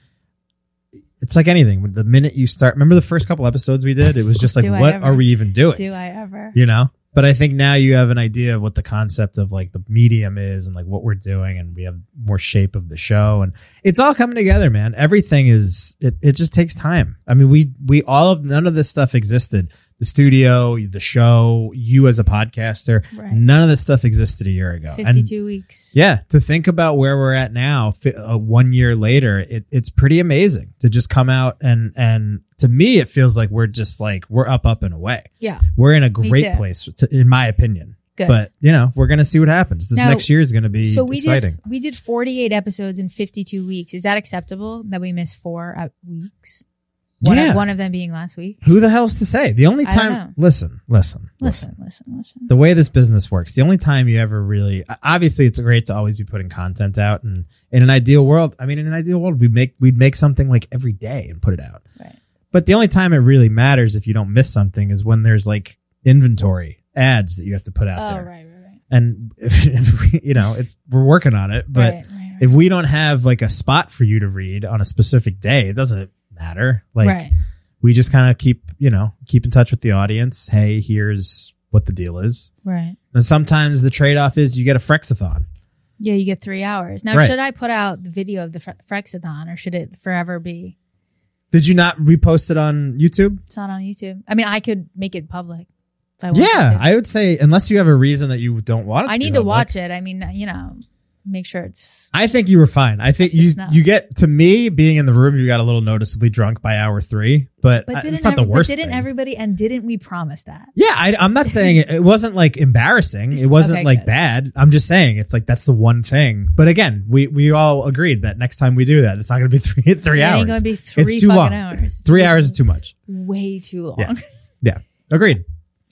B: it's like anything. The minute you start, remember the first couple episodes we did? It was just like,
A: Do I
B: what
A: ever?
B: are we even doing?
A: Do I ever?
B: You know? But I think now you have an idea of what the concept of like the medium is and like what we're doing, and we have more shape of the show, and it's all coming together, man. Everything is, it, it just takes time. I mean, we, we all of, none of this stuff existed. The studio, the show, you as a podcaster,
A: Right.
B: none of this stuff existed a year ago. And
A: fifty-two weeks.
B: yeah, to think about where we're at now, fi- uh, one year later, it, it's pretty amazing to just come out and, and to me, it feels like we're just like, we're up, up and away.
A: Yeah.
B: We're in a great
A: too.
B: place, to, in my opinion.
A: Good.
B: But, you know, we're going to see what happens. This
A: Now,
B: next year is going to be
A: So we
B: exciting.
A: did we did forty-eight episodes in fifty-two weeks. Is that acceptable that we missed four uh, weeks? One,
B: Yeah.
A: of, one of them being last week.
B: Who the hell's to say? The only
A: I don't
B: time,
A: know.
B: listen, listen,
A: Listen, listen, listen.
B: the way this business works, the only time you ever really, obviously it's great to always be putting content out, and in an ideal world, I mean, in an ideal world, we'd make, we'd make something like every day and put it out.
A: Right.
B: But the only time it really matters if you don't miss something is when there's like inventory ads that you have to put out
A: Oh,
B: there.
A: right, right, right.
B: And if, if we, you know, it's, we're working on it, but
A: right, right, right.
B: if we don't have like a spot for you to read on a specific day, it doesn't matter. Like,
A: right.
B: we just kind of keep, you know, keep in touch with the audience. Hey, here's what the deal is.
A: Right.
B: And sometimes the trade-off is you get a Frexathon.
A: Yeah, you get three hours. Now,
B: Right.
A: should I put out the video of the Fre- Frexathon, or should it forever be?
B: Did you not repost it on YouTube?
A: It's not on YouTube. I mean, I could make it public. If I wanted
B: Yeah,
A: to.
B: I would say unless you have a reason that you don't want it to
A: I
B: be
A: need to
B: public.
A: watch it. I mean, you know, make sure it's.
B: I think you were fine. I think
A: That's
B: you
A: just not-
B: you get, to me, being in the room, you got a little noticeably drunk by hour three, but,
A: But
B: I-
A: didn't
B: it's not
A: every-
B: the worst
A: But didn't
B: thing.
A: everybody? And didn't we promise that?
B: Yeah, I, I'm not saying it, it wasn't like embarrassing. It wasn't
A: Okay,
B: like
A: good.
B: bad. I'm just saying it's like that's the one thing. But again, we we all agreed that next time we do that, it's not going to be three three
A: It
B: hours.
A: ain't gonna be three
B: it's too
A: fucking
B: long.
A: hours. It's
B: Three
A: way
B: hours
A: too-
B: is too much.
A: Way too long.
B: Yeah. Yeah, agreed.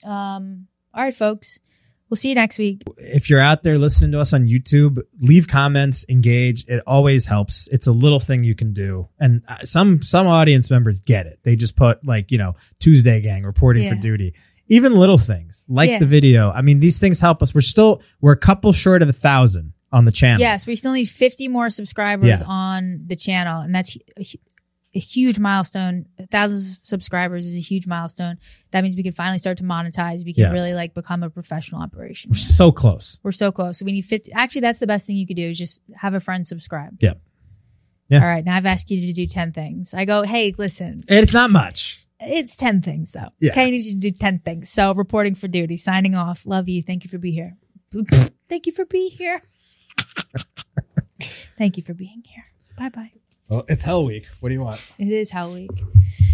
A: Um. All right, folks. We'll see you next week.
B: If you're out there listening to us on YouTube, leave comments, engage. It always helps. It's a little thing you can do. And uh, some some audience members get it. They just put like, you know, Tuesday gang reporting for
A: Yeah.
B: duty. Even little things like
A: Yeah.
B: the video. I mean, these things help us. We're still, we're a couple short of a thousand on the channel.
A: Yes, we still need fifty more subscribers
B: Yeah.
A: on the channel, and that's a, hu- a huge milestone. A thousand subscribers is a huge milestone. That means we can finally start to monetize. We can
B: Yeah.
A: really like become a professional operation.
B: We're so close.
A: We're so close. So we need fifty. Actually, that's the best thing you could do is just have a friend subscribe.
B: Yeah. Yeah.
A: All right. Now I've asked you to do ten things. I go, hey, listen,
B: It's not much.
A: it's ten things though.
B: Yeah.
A: Okay, I need you to do ten things. So reporting for duty, signing off. Love you. Thank you for being here. Thank you for being here. Thank you for being here. Bye bye.
B: Well, it's Hell Week. What do you want?
A: It is Hell Week.